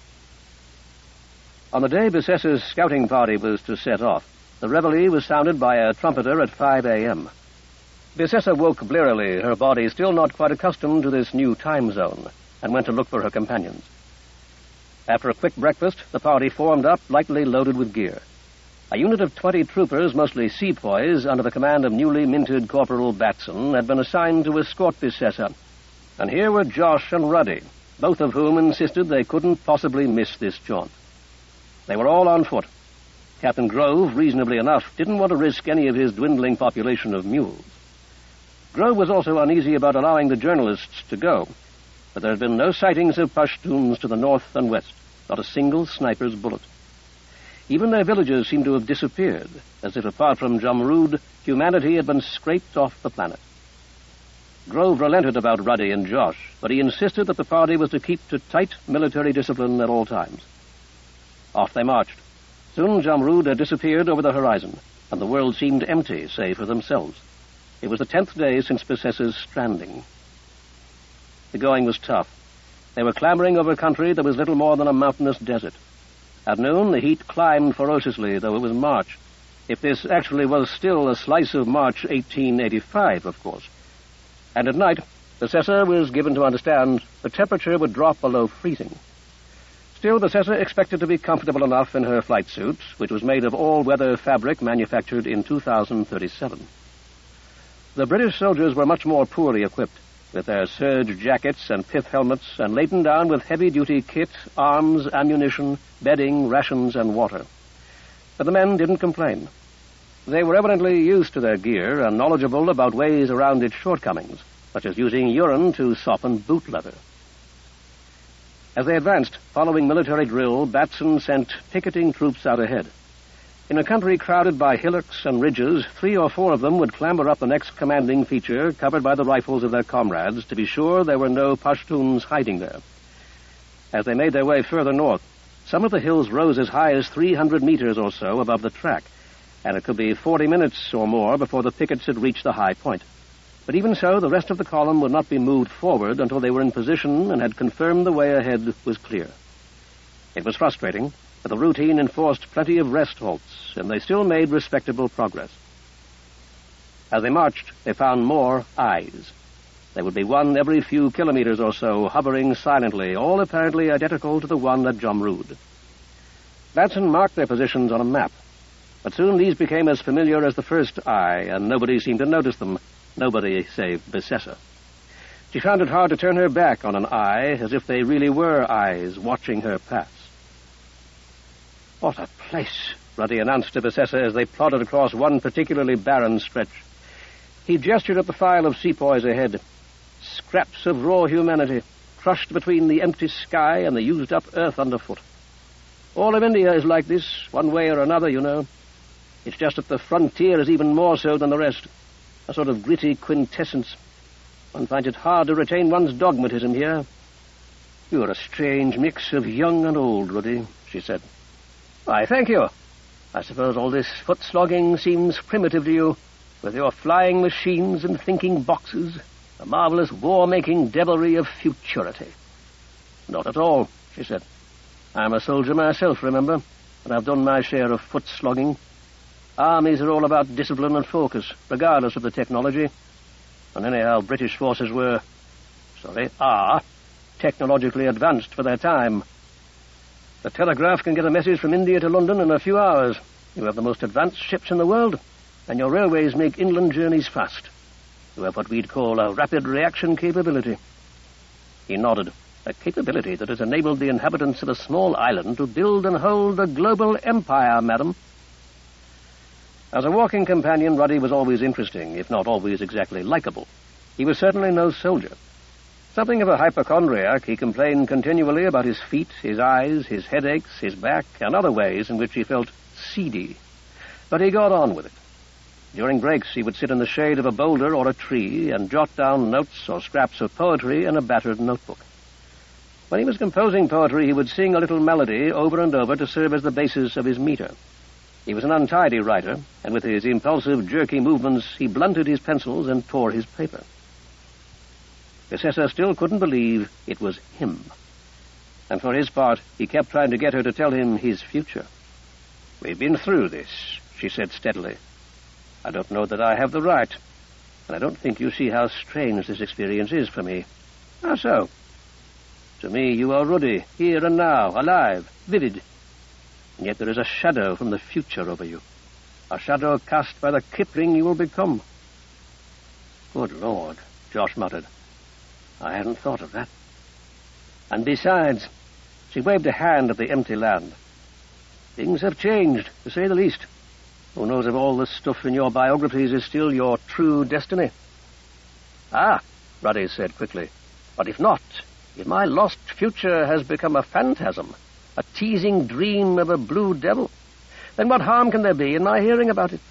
On the day Bessessa's scouting party was to set off, the reveille was sounded by a trumpeter at five a.m. Bessessa woke blearily, her body still not quite accustomed to this new time zone, and went to look for her companions. After a quick breakfast, the party formed up, lightly loaded with gear. A unit of twenty troopers, mostly sepoys, under the command of newly minted Corporal Batson, had been assigned to escort Bessessa. And here were Josh and Ruddy, both of whom insisted they couldn't possibly miss this jaunt. They were all on foot. Captain Grove, reasonably enough, didn't want to risk any of his dwindling population of mules. Grove was also uneasy about allowing the journalists to go, but there had been no sightings of Pashtuns to the north and west, not a single sniper's bullet. Even their villages seemed to have disappeared, as if apart from Jamrud, humanity had been scraped off the planet. Grove relented about Ruddy and Josh, but he insisted that the party was to keep to tight military discipline at all times. Off they marched. Soon Jamrud had disappeared over the horizon, and the world seemed empty, save for themselves. It was the tenth day since Bessessa's stranding. The going was tough. They were clambering over country that was little more than a mountainous desert. At noon, the heat climbed ferociously, though it was March. If this actually was still a slice of March eighteen eighty-five, of course. And at night, Bessessa was given to understand the temperature would drop below freezing. Still, Bessessa expected to be comfortable enough in her flight suit, which was made of all-weather fabric manufactured in two thousand thirty-seven. The British soldiers were much more poorly equipped, with their serge jackets and pith helmets, and laden down with heavy-duty kit, arms, ammunition, bedding, rations, and water. But the men didn't complain. They were evidently used to their gear and knowledgeable about ways around its shortcomings, such as using urine to soften boot leather. As they advanced, following military drill, Batson sent picketing troops out ahead. In a country crowded by hillocks and ridges, three or four of them would clamber up the next commanding feature, covered by the rifles of their comrades, to be sure there were no Pashtuns hiding there. As they made their way further north, some of the hills rose as high as three hundred meters or so above the track, and it could be forty minutes or more before the pickets had reached the high point. But even so, the rest of the column would not be moved forward until they were in position and had confirmed the way ahead was clear. It was frustrating, but the routine enforced plenty of rest halts, and they still made respectable progress. As they marched, they found more eyes. There would be one every few kilometers or so, hovering silently, all apparently identical to the one at Jamrud. Batson marked their positions on a map, but soon these became as familiar as the first eye, and nobody seemed to notice them. Nobody save Bessessa. She found it hard to turn her back on an eye, as if they really were eyes watching her pass. "What a place," Ruddy announced to Besessa as they plodded across one particularly barren stretch. He gestured at the file of sepoys ahead. Scraps of raw humanity, crushed between the empty sky and the used-up earth underfoot. All of India is like this, one way or another, you know. It's just that the frontier is even more so than the rest. A sort of gritty quintessence. One finds it hard to retain one's dogmatism here. "You're a strange mix of young and old, Ruddy," she said. "Why, thank you. I suppose all this foot-slogging seems primitive to you, with your flying machines and thinking boxes, a marvelous war-making devilry of futurity." "Not at all," she said. "I'm a soldier myself, remember, and I've done my share of foot-slogging. Armies are all about discipline and focus, regardless of the technology. And anyhow, British forces were, sorry, are, technologically advanced for their time. The telegraph can get a message from India to London in a few hours. You have the most advanced ships in the world, and your railways make inland journeys fast. You have what we'd call a rapid reaction capability." He nodded. "A capability that has enabled the inhabitants of a small island to build and hold a global empire, madam." As a walking companion, Ruddy was always interesting, if not always exactly likable. He was certainly no soldier. Something of a hypochondriac, he complained continually about his feet, his eyes, his headaches, his back, and other ways in which he felt seedy. But he got on with it. During breaks, he would sit in the shade of a boulder or a tree and jot down notes or scraps of poetry in a battered notebook. When he was composing poetry, he would sing a little melody over and over to serve as the basis of his meter. He was an untidy writer, and with his impulsive, jerky movements, he blunted his pencils and tore his paper. Besessa still couldn't believe it was him. And for his part, he kept trying to get her to tell him his future. "We've been through this," she said steadily. "I don't know that I have the right, and I don't think you see how strange this experience is for me." "How so?" "To me, you are Ruddy, here and now, alive, vivid. And yet there is a shadow from the future over you, a shadow cast by the Kipling you will become." "Good Lord," Josh muttered. "I hadn't thought of that. And besides," she waved a hand at the empty land, "things have changed, to say the least. Who knows if all the stuff in your biographies is still your true destiny?" "Ah," Ruddy said quickly, "but if not, if my lost future has become a phantasm, a teasing dream of a blue devil, then what harm can there be in my hearing about it?"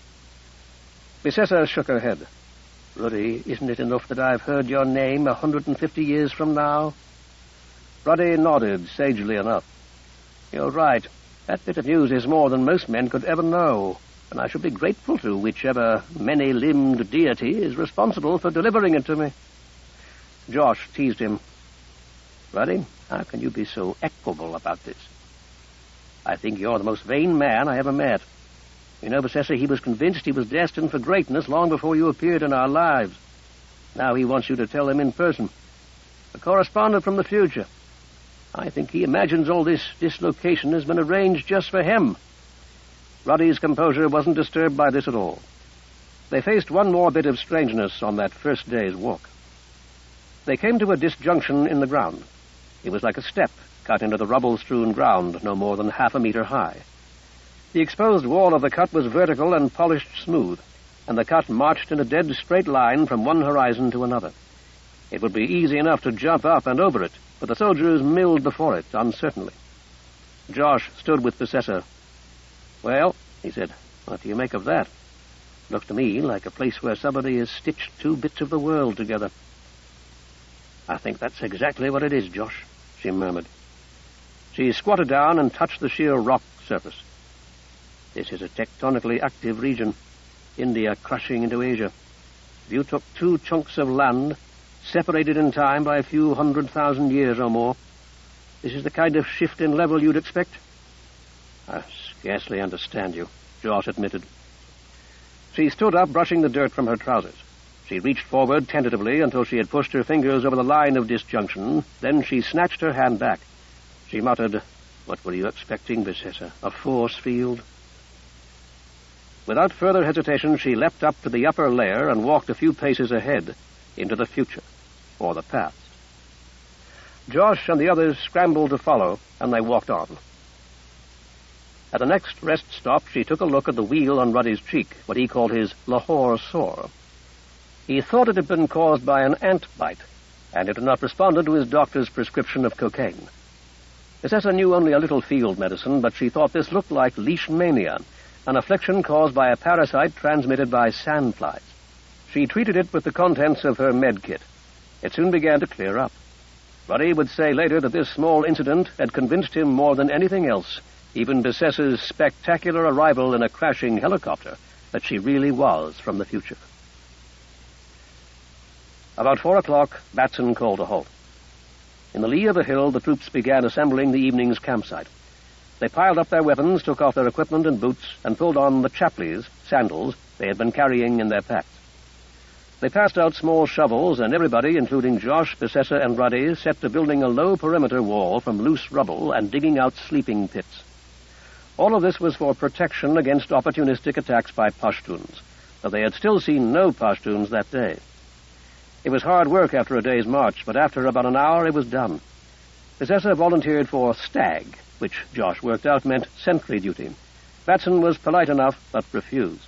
Besessa shook her head. "Ruddy, isn't it enough that I've heard your name a hundred and fifty years from now?" Ruddy nodded sagely enough. "You're right. That bit of news is more than most men could ever know, and I should be grateful to whichever many-limbed deity is responsible for delivering it to me." Josh teased him. "Ruddy, how can you be so equable about this? I think you're the most vain man I ever met. You know, Besessa, he was convinced he was destined for greatness long before you appeared in our lives. Now he wants you to tell him in person. A correspondent from the future. I think he imagines all this dislocation has been arranged just for him." Ruddy's composure wasn't disturbed by this at all. They faced one more bit of strangeness on that first day's walk. They came to a disjunction in the ground. It was like a step cut into the rubble-strewn ground, no more than half a meter high. The exposed wall of the cut was vertical and polished smooth, and the cut marched in a dead straight line from one horizon to another. It would be easy enough to jump up and over it, but the soldiers milled before it uncertainly. Josh stood with Besessa. "Well," he said, "what do you make of that? Looks to me like a place where somebody has stitched two bits of the world together." "I think that's exactly what it is, Josh," she murmured. She squatted down and touched the sheer rock surface. "This is a tectonically active region, India crushing into Asia. If you took two chunks of land, separated in time by a few hundred thousand years or more, this is the kind of shift in level you'd expect?" "I scarcely understand you," Josh admitted. She stood up, brushing the dirt from her trousers. She reached forward tentatively until she had pushed her fingers over the line of disjunction. Then she snatched her hand back. She muttered, "What were you expecting, Besessa? A force field?" Without further hesitation, she leapt up to the upper layer and walked a few paces ahead, into the future. or the past. Josh and the others scrambled to follow, and they walked on. At the next rest stop, she took a look at the wheal on Ruddy's cheek, what he called his Lahore sore. He thought it had been caused by an ant bite, and it had not responded to his doctor's prescription of cocaine. Missessa knew only a little field medicine, but she thought this looked like leishmania, an affliction caused by a parasite transmitted by sandflies. She treated it with the contents of her med kit. It soon began to clear up. Ruddy would say later that this small incident had convinced him more than anything else, even Missessa's spectacular arrival in a crashing helicopter, that she really was from the future. About four o'clock, Batson called a halt. In the lee of a hill, the troops began assembling the evening's campsite. They piled up their weapons, took off their equipment and boots, and pulled on the chapleys, sandals, they had been carrying in their packs. They passed out small shovels, and everybody, including Josh, Missessa, and Ruddy, set to building a low perimeter wall from loose rubble and digging out sleeping pits. All of this was for protection against opportunistic attacks by Pashtuns, though they had still seen no Pashtuns that day. It was hard work after a day's march, but after about an hour it was done. Missessa volunteered for stag, which Josh worked out meant sentry duty. Batson was polite enough, but refused.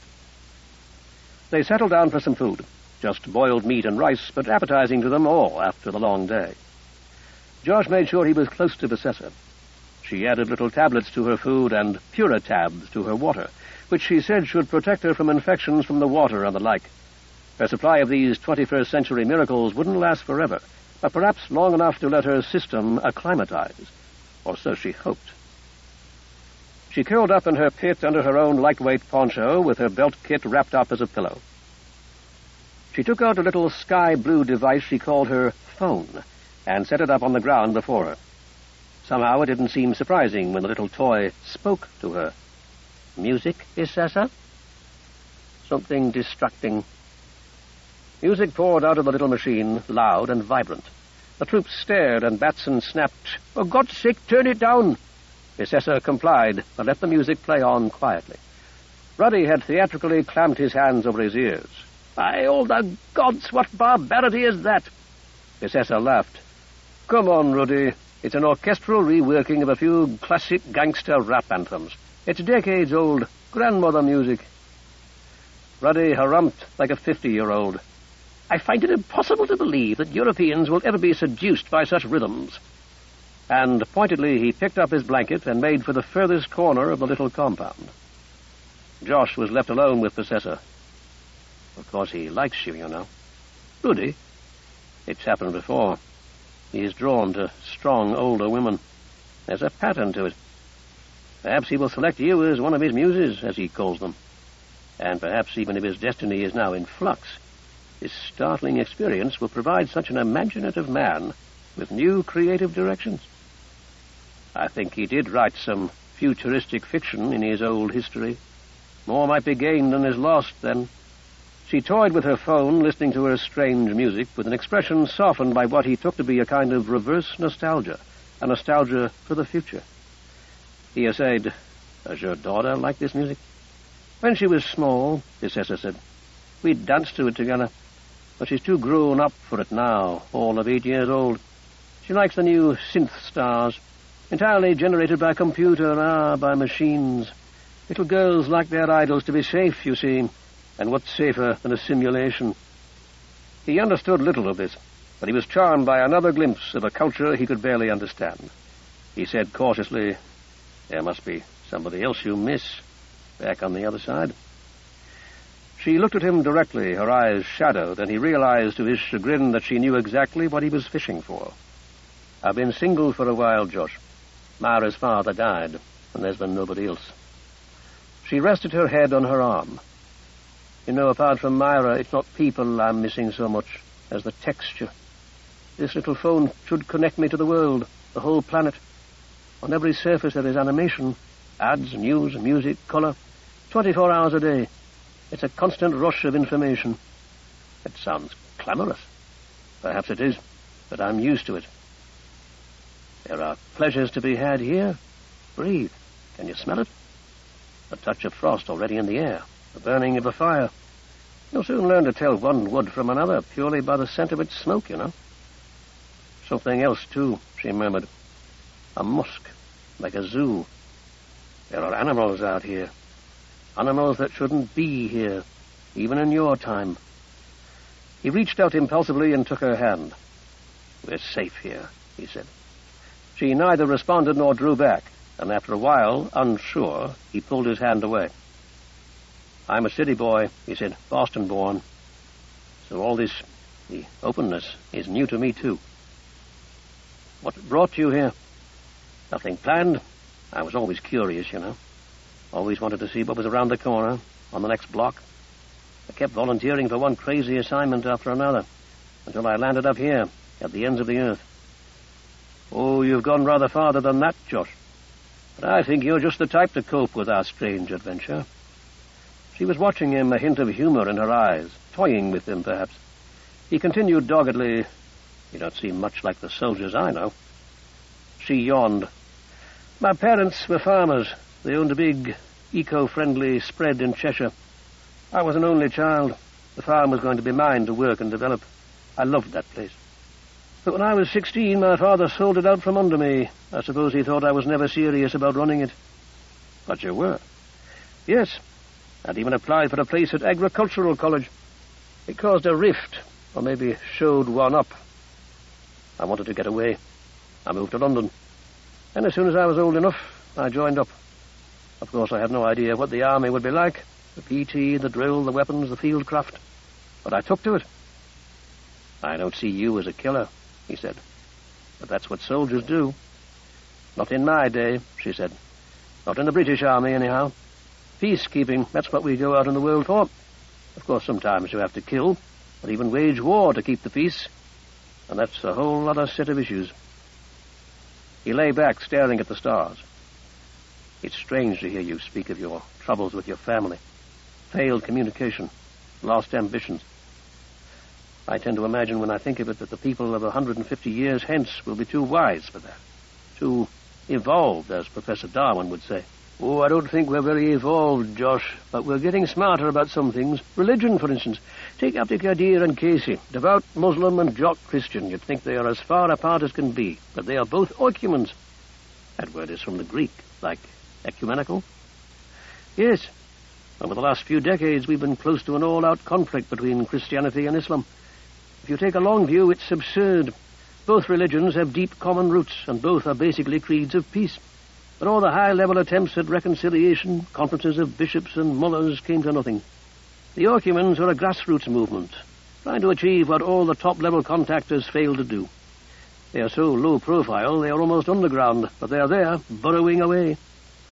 They settled down for some food, just boiled meat and rice, but appetizing to them all after the long day. Josh made sure he was close to Missessa. She added little tablets to her food and Puratabs to her water, which she said should protect her from infections from the water and the like. Her supply of these twenty-first century miracles wouldn't last forever, but perhaps long enough to let her system acclimatize, or so she hoped. She curled up in her pit under her own lightweight poncho with her belt kit wrapped up as a pillow. She took out a little sky-blue device she called her phone and set it up on the ground before her. Somehow it didn't seem surprising when the little toy spoke to her. "Music, Missessa?" Something distracting. Music poured out of the little machine, loud and vibrant. The troops stared, and Batson snapped, "For God's sake, turn it down!" Missessa complied, but let the music play on quietly. Ruddy had theatrically clamped his hands over his ears. "By all the gods, what barbarity is that?" Missessa laughed. "Come on, Ruddy. It's an orchestral reworking of a few classic gangster rap anthems. It's decades old, grandmother music." Ruddy harumphed like a fifty-year-old. "I find it impossible to believe that Europeans will ever be seduced by such rhythms." And pointedly he picked up his blanket and made for the furthest corner of the little compound. Josh was left alone with Missessa. Of course he likes you, you know. "Ruddy?" "It's happened before. He's drawn to strong, older women. There's a pattern to it. Perhaps he will select you as one of his muses, as he calls them. And perhaps even if his destiny is now in flux, this startling experience will provide such an imaginative man with new creative directions. I think he did write some futuristic fiction in his old history. More might be gained than is lost, then." She toyed with her phone, listening to her strange music, with an expression softened by what he took to be a kind of reverse nostalgia, a nostalgia for the future. He essayed, "Does your daughter like this music?" "When she was small," Missessa said, "we'd dance to it together. But she's too grown up for it now, all of eight years old. She likes the new synth stars, entirely generated by computer, ah, by machines. Little girls like their idols to be safe, you see, and what's safer than a simulation?" He understood little of this, but he was charmed by another glimpse of a culture he could barely understand. He said cautiously, "There must be somebody else you miss, back on the other side." She looked at him directly, her eyes shadowed, and he realized to his chagrin that she knew exactly what he was fishing for. "I've been single for a while, Josh. Myra's father died, and there's been nobody else." She rested her head on her arm. "You know, apart from Myra, it's not people I'm missing so much as the texture. This little phone should connect me to the world, the whole planet. On every surface there is animation, ads, news, music, color, twenty-four hours a day. It's a constant rush of information." "It sounds clamorous." "Perhaps it is, but I'm used to it." "There are pleasures to be had here. Breathe. Can you smell it? A touch of frost already in the air, the burning of a fire. You'll soon learn to tell one wood from another purely by the scent of its smoke, you know. Something else, too, she murmured. A mosque, like a zoo. There are animals out here. Animals that shouldn't be here, even in your time. He reached out impulsively and took her hand. We're safe here, he said. She neither responded nor drew back, and after a while, unsure, he pulled his hand away. I'm a city boy, he said, Boston-born. So all this, the openness, is new to me, too. What brought you here? Nothing planned. I was always curious, you know. Always wanted to see what was around the corner, on the next block. I kept volunteering for one crazy assignment after another, until I landed up here, at the ends of the earth. Oh, you've gone rather farther than that, Josh. But I think you're just the type to cope with our strange adventure. She was watching him, a hint of humor in her eyes, toying with him, perhaps. He continued doggedly, You don't seem much like the soldiers I know. She yawned. My parents were farmers. They owned a big, eco-friendly spread in Cheshire. I was an only child. The farm was going to be mine to work and develop. I loved that place. But when I was sixteen, my father sold it out from under me. I suppose he thought I was never serious about running it. But you were? Yes. I'd even applied for a place at agricultural college. It caused a rift, or maybe showed one up. I wanted to get away. I moved to London. And as soon as I was old enough, I joined up. Of course, I had no idea what the army would be like. The P T, the drill, the weapons, the field craft. But I took to it. I don't see you as a killer, he said. But that's what soldiers do. Not in my day, she said. Not in the British Army, anyhow. Peacekeeping, that's what we go out in the world for. Of course, sometimes you have to kill, or even wage war to keep the peace. And that's a whole other set of issues. He lay back, staring at the stars. It's strange to hear you speak of your troubles with your family. Failed communication, lost ambitions. I tend to imagine when I think of it that the people of a hundred and fifty years hence will be too wise for that. Too evolved, as Professor Darwin would say. Oh, I don't think we're very evolved, Josh, but we're getting smarter about some things. Religion, for instance. Take Abdul-Qadir and Casey, devout Muslim and jock Christian. You'd think they are as far apart as can be, but they are both oecumens. That word is from the Greek, like ecumenical. Yes. Over the last few decades, we've been close to an all-out conflict between Christianity and Islam. If you take a long view, it's absurd. Both religions have deep common roots, and both are basically creeds of peace. But all the high-level attempts at reconciliation, conferences of bishops and mullahs, came to nothing. The oecumens are a grassroots movement, trying to achieve what all the top-level contactors failed to do. They are so low-profile, they are almost underground, but they are there, burrowing away.